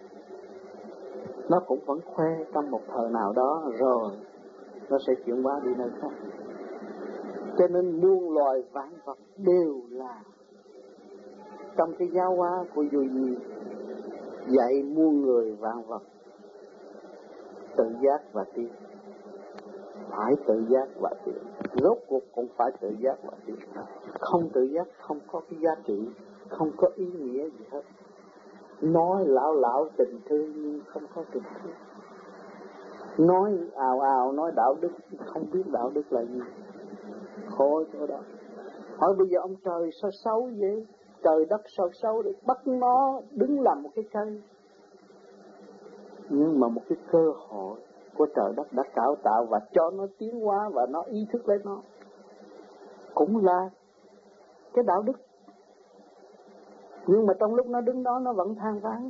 Nó cũng vẫn khoe trong một thời nào đó rồi nó sẽ chuyển hóa đi nơi khác. Cho nên muôn loài vạn vật đều là trong cái giáo hóa của vô vi dạy muôn người vạn vật tự giác và tiến. Phải tự giác và tiến. Rốt cuộc cũng phải tự giác và tiến. Không tự giác không có cái giá trị, không có ý nghĩa gì hết. Nói lão tình thương nhưng không có tình thương. Nói ào nói đạo đức không biết đạo đức là gì. Khổ chỗ đó. Hỏi bây giờ ông trời sao xấu vậy? Trời đất sao xấu để bắt nó đứng làm một cái cây. Nhưng mà một cái cơ hội của trời đất đã cải tạo và cho nó tiến hóa và nó ý thức lấy nó. Cũng là cái đạo đức. Nhưng mà trong lúc nó đứng đó nó vẫn than vãn.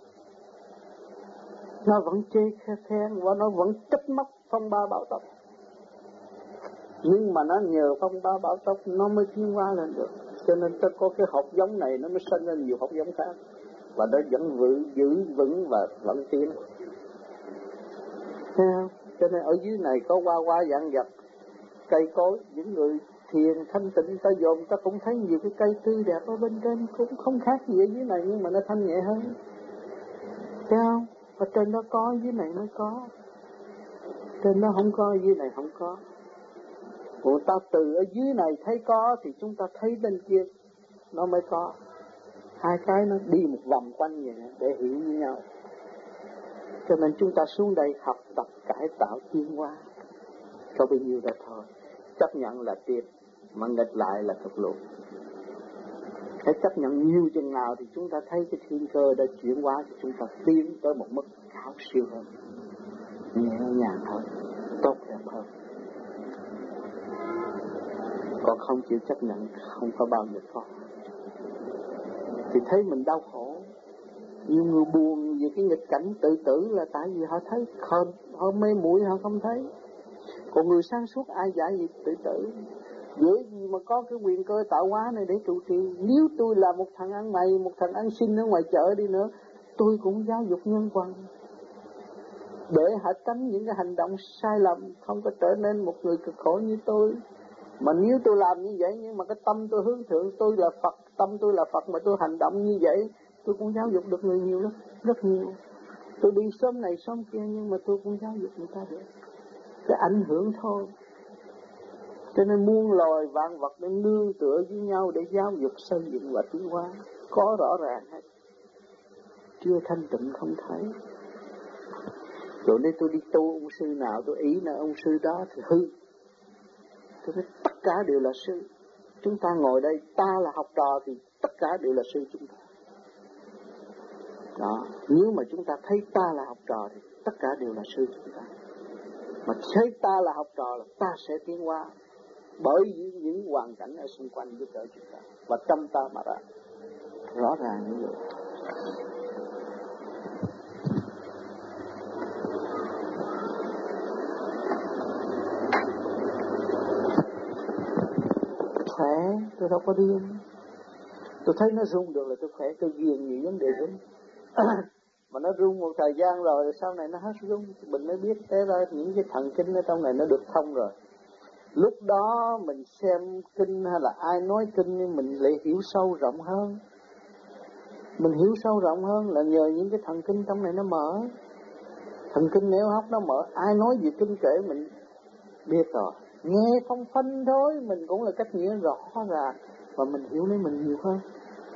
Nó vẫn chê khen và nó vẫn trách móc phong ba bão táp. Nhưng mà nó nhờ phong ba bão táp nó mới tiến hóa lên được. Cho nên ta có cái hột giống này nó mới sinh ra nhiều hột giống khác. Và nó vẫn giữ vững và vẫn tiến. Thấy không? Cho nên ở dưới này có hoa dạng vật, cây cối, những người thiền thanh tịnh ta dồn ta cũng thấy nhiều cái cây tươi đẹp ở bên trên, cũng không khác gì ở dưới này nhưng mà nó thanh nhẹ hơn. Thấy không? Ở trên đó có, dưới này mới có. Trên đó không có, dưới này không có. Còn ta từ ở dưới này thấy có thì chúng ta thấy bên kia nó mới có. Hai cái nó đi một vòng quanh vậy để hiểu với nhau. Cho nên chúng ta xuống đây học tập cải tạo tiến hóa. Có bao nhiêu đó thôi. Chấp nhận là tiến, mà nghịch lại là thực lụt. Hãy chấp nhận nhiều chừng nào thì chúng ta thấy cái thiên cơ đã chuyển hóa thì chúng ta tiến tới một mức cao siêu hơn, nhẹ nhàng hơn, tốt đẹp hơn. Còn không chịu chấp nhận không có bao giờ có. Thì thấy mình đau khổ. Nhiều người buồn vì cái nghịch cảnh tự tử là tại vì họ thấy không, họ mê muội họ không thấy. Còn người sáng suốt ai dạy gì tự tử. Dễ gì mà có cái quyền cơ tạo hóa này để trụ trì. Nếu tôi là một thằng ăn mày, một thằng ăn xin ở ngoài chợ đi nữa, tôi cũng giáo dục nhân quần để họ tránh những cái hành động sai lầm, không có trở nên một người cực khổ như tôi. Mà nếu tôi làm như vậy, nhưng mà cái tâm tôi hướng thượng, tôi là Phật, tâm tôi là Phật mà tôi hành động như vậy, tôi cũng giáo dục được người nhiều lắm, rất nhiều. Tôi đi sớm này sớm kia nhưng mà tôi cũng giáo dục người ta được. Cái ảnh hưởng thôi. Cho nên muôn loài vạn vật để nương tựa với nhau để giáo dục xây dựng và tiến hóa. Có rõ ràng hết. Chưa thanh tịnh không thấy. Rồi nếu tôi đi tu ông sư nào tôi ý là ông sư đó thì hư. Tôi nói tất cả đều là sư. Chúng ta ngồi đây ta là học trò thì tất cả đều là sư chúng ta. Đó. Nếu mà chúng ta thấy ta là học trò thì tất cả đều là sư chúng ta. Mà thấy ta là học trò là ta sẽ tiến hóa bởi những hoàn cảnh ở xung quanh giúp đỡ chúng ta và tâm ta mà ra. Rõ ràng như vậy. Khỏe, tôi đâu có điên. Tôi thấy nó rung được là tôi khỏe, tôi ghiền nhiều vấn đề rung. mà nó rung một thời gian rồi sau này nó hết rung, mình mới biết thế ra những cái thần kinh ở trong này nó được thông rồi. Lúc đó mình xem kinh hay là ai nói kinh nhưng mình lại hiểu sâu rộng hơn. Mình hiểu sâu rộng hơn là nhờ những cái thần kinh trong này nó mở. Thần kinh nếu hóc nó mở, ai nói gì kinh kệ mình biết rồi. Nghe phong phanh thôi, mình cũng là cách nghĩa rõ ràng và mình hiểu lấy mình nhiều hơn.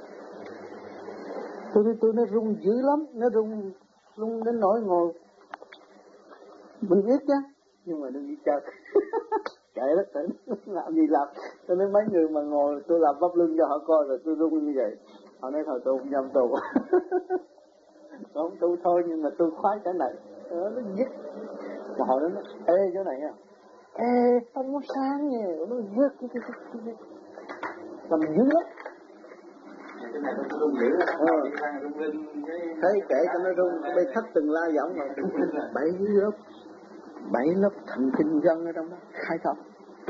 Tôi nó rung dữ lắm, nó rung đến nỗi ngồi. Mình biết chứ, nhưng mà đừng đi chơi. Kệ đó, làm gì làm. Tôi nói mấy người mà ngồi, tôi làm pháp luân cho họ coi rồi tôi rung như vậy. Họ nói thôi tôi không dám tu. Không tu thôi nhưng mà tôi khoái cái này. Nó dứt. Mà họ nói, ê chỗ này à. Ê, không có sáng nha. Nó dứt. Làm dữ lắm. Cái này nó rung dữ lắm. Thấy kể cho nó rung, bây thất từng la giọng rồi. 7 lớp thần kinh gân ở trong đó, khai thông.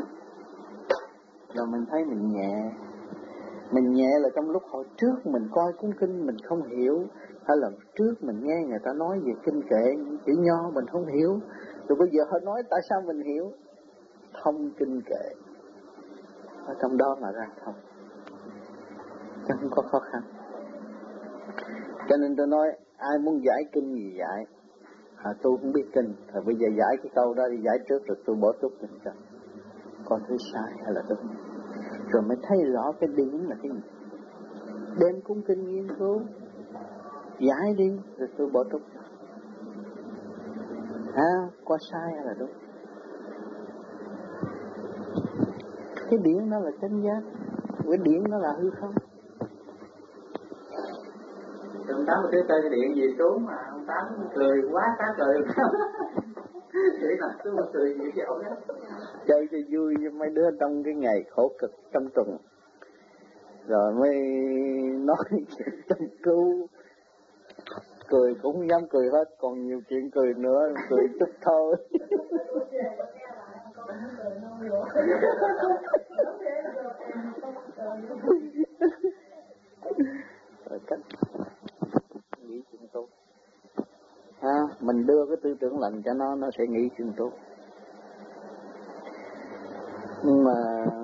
Rồi mình thấy mình nhẹ. Mình nhẹ là trong lúc hồi trước mình coi cuốn kinh mình không hiểu, hay là trước mình nghe người ta nói về kinh kệ, chữ nho mình không hiểu. Rồi bây giờ họ nói tại sao mình hiểu? Thông kinh kệ. Ở trong đó mà ra thông. Chứ không có khó khăn. Cho nên tôi nói ai muốn giải kinh gì giải. Tôi không biết kinh, rồi bây giờ giải cái câu đó đi giải trước rồi tôi bỏ chút lên cho. Con thứ sai hay là đúng. Rồi mới thấy rõ cái điển là cái gì. Đem cuốn kinh nghiên cứu, giải đi rồi tôi bỏ chút. Có sai hay là đúng. Cái điển nó là chân giác, cái điển nó là hư không. Ông Tám cái cây điện gì xuống mà ông Tám cười quá cá cười. Thế là tôi cười gì vậy ông đó. Chơi cho vui cho mấy đứa trong cái ngày khổ cực trong tuần. Rồi mới nói chuyện tâm cứu. Cười cũng không dám cười hết, còn nhiều chuyện cười nữa, cười chút thôi. Rồi cách nghĩ chuyện tốt. Mình đưa cái tư tưởng lành cho nó sẽ nghĩ chuyện tốt. Nhưng mà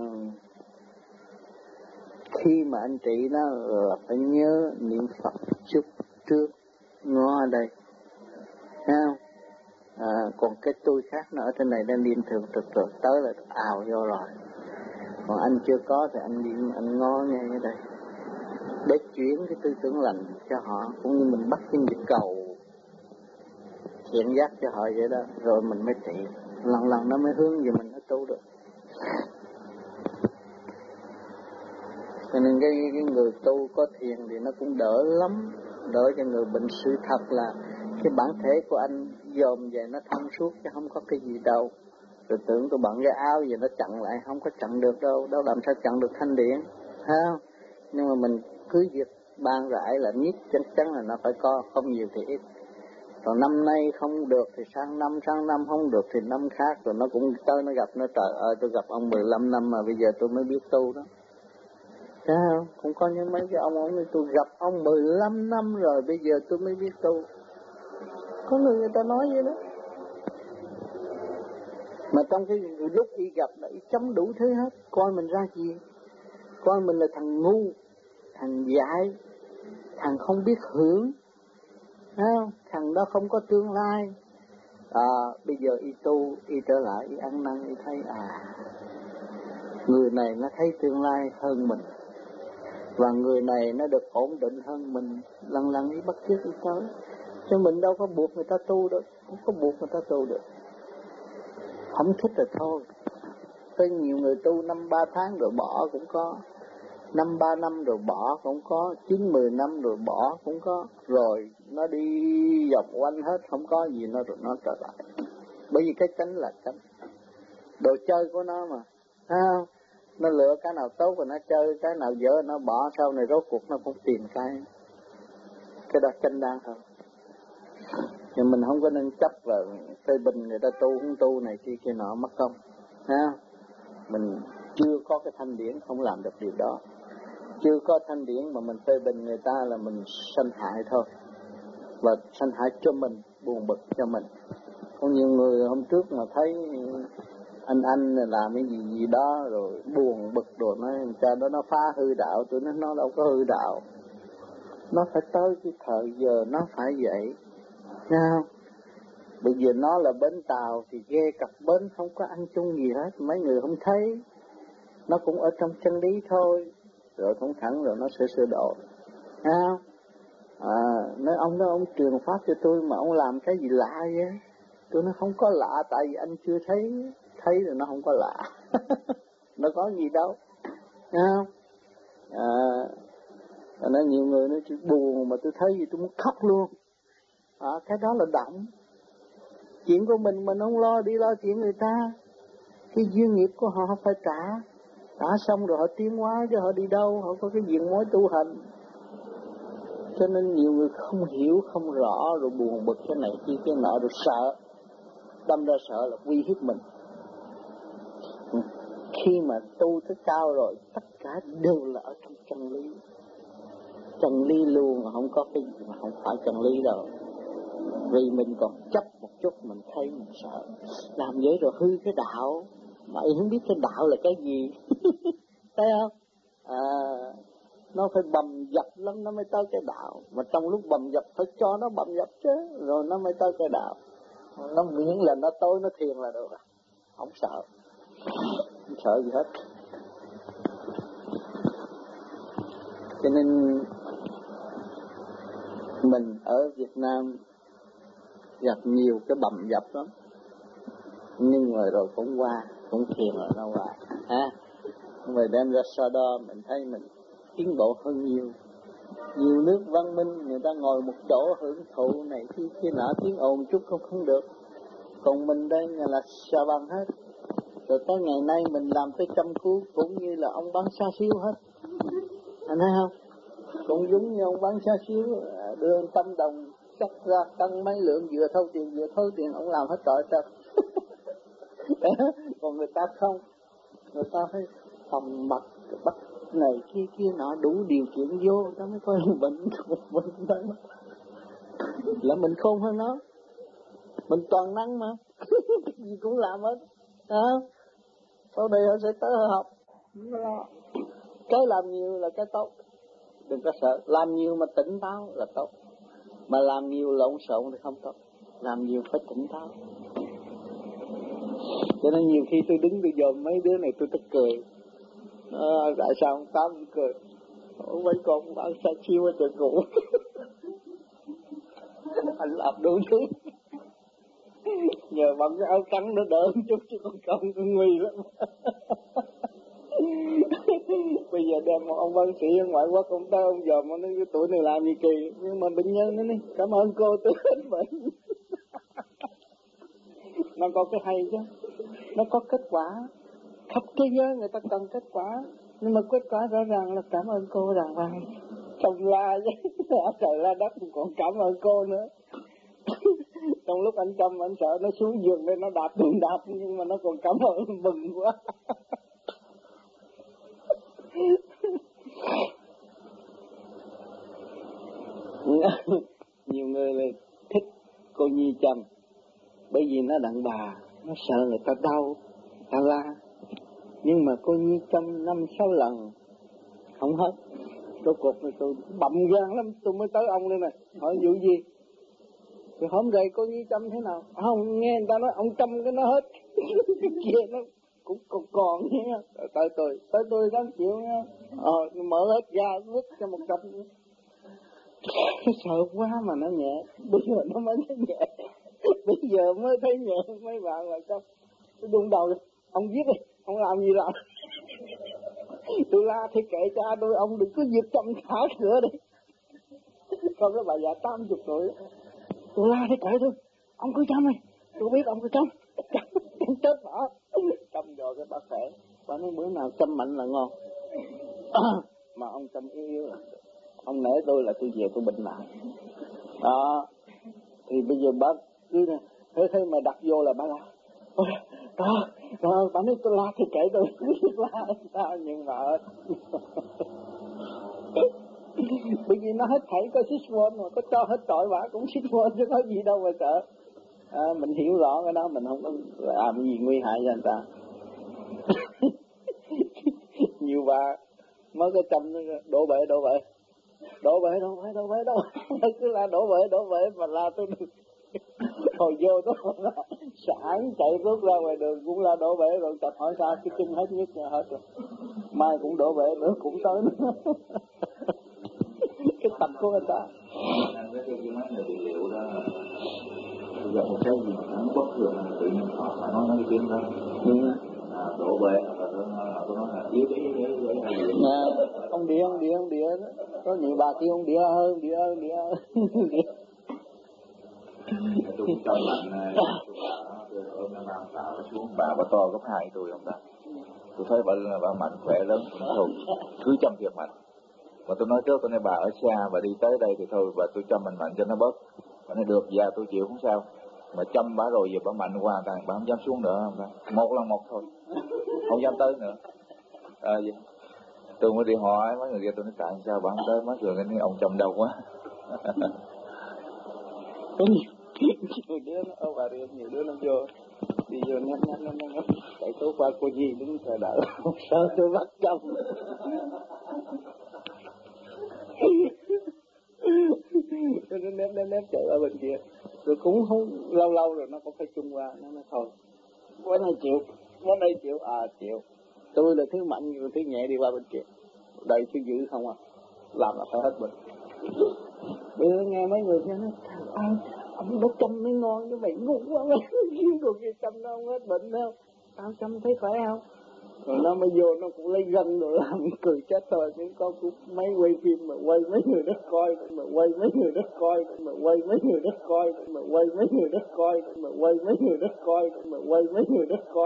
khi mà anh trị nó là phải nhớ niệm Phật chút trước ngó ở đây, thấy không? Còn cái tôi khác nó ở trên này đang niệm thường trực rồi tới là ào vô rồi. Còn anh chưa có thì anh niệm anh ngó ngay ở đây để chuyển cái tư tưởng lành cho họ, cũng như mình bắt cái nhịp cầu thiện giác cho họ vậy đó, rồi mình mới trị. Lần lần nó mới hướng về mình nó tu được. Cho nên cái người tu có thiền thì nó cũng đỡ lắm, đỡ cho người bệnh. Sự thật là cái bản thể của anh dòm về nó thông suốt chứ không có cái gì đâu. Rồi tưởng tôi bận cái áo gì nó chặn lại, không có chặn được đâu, đâu làm sao chặn được thanh điển, ha? Nhưng mà mình cứ việc ban rãi là nhất chắc chắn là nó phải có, không nhiều thì ít. Còn năm nay không được thì sang năm không được thì năm khác, rồi nó cũng tới nó gặp nó, trời ơi tôi gặp ông 15 năm mà bây giờ tôi mới biết tu đó. Thấy không? Cũng có những mấy cái ông nói tôi gặp ông 15 năm rồi bây giờ tôi mới biết tu. Có người ta nói vậy đó. Mà trong cái lúc y gặp là y chống đủ thứ hết. Coi mình ra gì? Coi mình là thằng ngu, thằng dại, thằng không biết hưởng. Thấy không? Thằng đó không có tương lai. Bây giờ y tu, y trở lại, y ăn năn, y thấy người này nó thấy tương lai hơn mình. Và người này nó được ổn định hơn mình, lần lần đi bắt chước đi tới. Chứ mình đâu có buộc người ta tu đâu, không có buộc người ta tu được. Không thích là thôi. Có nhiều người tu 5-3 tháng rồi bỏ cũng có, 5-3 năm rồi bỏ cũng có, 9-10 năm rồi bỏ cũng có. Rồi nó đi dọc quanh hết, không có gì nó rồi nó trở lại. Bởi vì cái cánh là cánh, đồ chơi của nó mà, nó lựa cái nào tốt rồi nó chơi, cái nào dở nó bỏ, sau này rốt cuộc nó cũng tìm cái đó chân đang hơn. Nhưng mình không có nên chấp vào phê bình người ta tu không tu này kia nọ mất công, mình chưa có cái thanh điển không làm được điều đó. Chưa có thanh điển mà mình phê bình người ta là mình sanh hại thôi. và sanh hại cho mình, buồn bực cho mình. Có nhiều người hôm trước mà thấy anh làm cái gì đó rồi buồn bực rồi nói cha đó nó phá hư đạo. Tôi nói nó đâu có hư đạo, nó phải tới cái thời giờ nó phải vậy. Thấy không? Bây giờ nó là bến tàu thì ghe cặp bến không có ăn chung gì hết, mấy người không thấy. Nó cũng ở trong chân lý thôi, rồi thông thẳng rồi nó sẽ sửa đổi. Thấy không? Nói ông truyền pháp cho tôi mà ông làm cái gì lạ vậy? Tôi nói không có lạ, tại vì anh chưa thấy rồi nó không có lạ. Nó có gì đâu. Thấy không? Nói nhiều người nói buồn mà tôi thấy gì tôi muốn khóc luôn. Cái đó là động. Chuyện của mình không lo đi lo chuyện người ta. Cái duyên nghiệp của họ phải trả xong rồi họ tiến hóa chứ họ đi đâu, họ có cái diện mối tu hành. Cho nên nhiều người không hiểu, không rõ, rồi buồn bực cái này cái nọ, rồi sợ. Đâm ra sợ là uy hiếp mình. Khi mà tu tới cao rồi, tất cả đều là ở trong chân lý. Chân lý luôn, không có cái gì mà không phải chân lý đâu. Vì mình còn chấp một chút, mình thấy mình sợ. Làm vậy rồi hư cái đạo. Mày không biết cái đạo là cái gì. Thấy không? Nó phải bầm dập lắm nó mới tới cái đạo. Mà trong lúc bầm dập phải cho nó bầm dập chứ, rồi nó mới tới cái đạo. Nó miễn là nó tối nó thiền là được. Không sợ. Không sợ gì hết. Cho nên mình ở Việt Nam gặp nhiều cái bầm dập lắm. Nhưng rồi cũng qua, cũng thiền rồi nó qua. Rồi đem ra so đo mình thấy mình tiến bộ hơn nhiều. Nhiều nước văn minh người ta ngồi một chỗ hưởng thụ này kia nọ, tiếng ồn chút không được. Còn mình đây là xà bằng hết. Rồi tới ngày nay mình làm tới chăm cứu cũng như là ông bán xa xíu hết. Anh thấy không? Cũng giống như ông bán xa xíu, đưa tâm đồng cắt ra cân mấy lượng vừa thâu tiền ông làm hết trọi trật. Còn người ta không, người ta phải phòng mật bắt này kia nọ đủ điều kiện vô nó mới có bệnh của mình đó. Là mình khôn hơn nó, mình toàn năng mà. Cái gì cũng làm hết. Sau đây họ sẽ tới học. Cái làm nhiều là cái tốt, đừng có sợ. Làm nhiều mà tỉnh táo là tốt, mà làm nhiều lộn xộn thì không tốt. Làm nhiều phải tỉnh táo. Cho nên nhiều khi tôi đứng tôi dòm mấy đứa này tôi tức cười. Tại sao ông Tám cười? Mấy con bạn sao chiêu ở trời cũ. Anh làm đủ thứ. Nhờ bằng cái áo trắng nó đỡ một chút chứ con không nguy lắm. Bây giờ đem một ông bác sĩ ở ngoại quốc ông tới ông dòm ông nói cái tuổi này làm gì kỳ. Nhưng mà bệnh nhân nói cảm ơn cô tôi hết bệnh. Nó có cái hay chứ, nó có kết quả. Khắp thế giới người ta cần kết quả, nhưng mà kết quả rõ ràng là cảm ơn cô đàng hoàng. Chồng la chứ, trời la đất còn cảm ơn cô nữa. Trong lúc anh Trâm anh sợ nó xuống giường đây nó đạp, nhưng mà nó còn cảm ơn mừng quá. Nhiều người là thích cô Nhi Trâm bởi vì nó đàn bà, nó sợ người ta đau, người ta la. Nhưng mà cô Nhi Trâm 5-6 lần không hết. Rốt cuộc tôi bậm gan lắm, tôi mới tới ông đây này, hỏi vụ gì? Thì hôm rồi cô Nhi Trâm thế nào? Không, nghe người ta nói ông Trâm cái nó hết. Cái kia nó cũng còn nha. Tới tôi 8 triệu nha. Mở hết ra vứt cho 100. Sợ quá mà nó nhẹ. Bây giờ nó mới thấy nhẹ. Bây giờ mới thấy nhẹ. Mấy bạn là sao? Tôi đụng đầu rồi. Ông viết đi, ông làm gì làm? Tôi la thì kệ cha tôi, ông đừng có giật trong thả cửa đi. Còn cái bà già 80 tuổi, tôi la thì kệ tôi, ông cứ chăm đi, tôi biết ông cứ chăm chết bỏ. Chăm rồi cái bà khỏe, bà nói bữa nào chăm mạnh là ngon. Mà ông chăm yếu là ông nể tôi là tôi về tôi bệnh lại. Đó, thì bây giờ bà cứ thế mà đặt vô là bà la. Rồi, bà nói tôi la thì kệ tôi, biết la sao nhưng mà Bởi vì nó hết thảy có xích môn mà, có cho hết tội vả cũng xích môn chứ có gì đâu mà sợ. Mình hiểu rõ cái đó, mình không có làm gì nguy hại cho người ta. Nhiều bà mới có chồng đổ bể cứ là đổ bể mà la tôi được. Hồi vô đó sáng chạy rút ra ngoài đường cũng là đổ bể rồi, tập hỏi sao cái chân hết nhức hết rồi, mai cũng đổ bể nữa cũng tới nữa. Cái tập của người ta. Cái máy này bị liệu đó giờ một cái gì nó bất thường tự nhiên họ phải nói cái tiếng đó đổ bể tôi nói là yếu ông địa có nhiều bà kia ông địa hơn tôi cũng cho mạnh tôi làm tạo xuống bà to gấp 2 tôi không ta. Tôi thấy bà mạnh khỏe lớn thôi cứ chăm việc mạnh. Mà tôi nói trước, tôi nói bà ở xa và đi tới đây thì thôi, và tôi chăm mạnh cho nó bớt. Bà nói được, dạ tôi chịu không sao. Mà chăm bà rồi giờ bà mạnh qua bà không dám xuống nữa không ta. Một lần một thôi, không dám tới nữa. Vậy. Tôi mới đi hỏi mấy người kia, tôi nói tại sao bà không tới, mấy người nghe ông chăm đâu quá. Nhiều đứa nó bà riêng, nhiều đứa nó vô đi vô nhắm tại tối qua cô gì đứng chờ đợi sao tôi bắt chồng. Nó nếp chạy ở bên kia rồi cũng không lâu rồi nó cũng phải chung qua, nó nói thôi bữa nay chịu chịu. Tôi là thứ mạnh, thứ nhẹ đi qua bên kia, đây thứ dữ không à, làm là phải hết bệnh. Bây giờ nghe mấy người kia nói ông đã chăm mới ngon chứ mày ngu quá mấy người kia chăm nó không hết bệnh đâu, tao chăm thấy khỏe không. Rồi nó mới vô nó cũng lấy gân rồi làm cười chết thôi. Chứ có mấy quay phim mà quay mấy người đó coi, mà quay mấy người đó coi, mà quay mấy người đó coi, mà quay mấy người đó coi, mà quay mấy người đó coi, mà quay mấy người đó coi.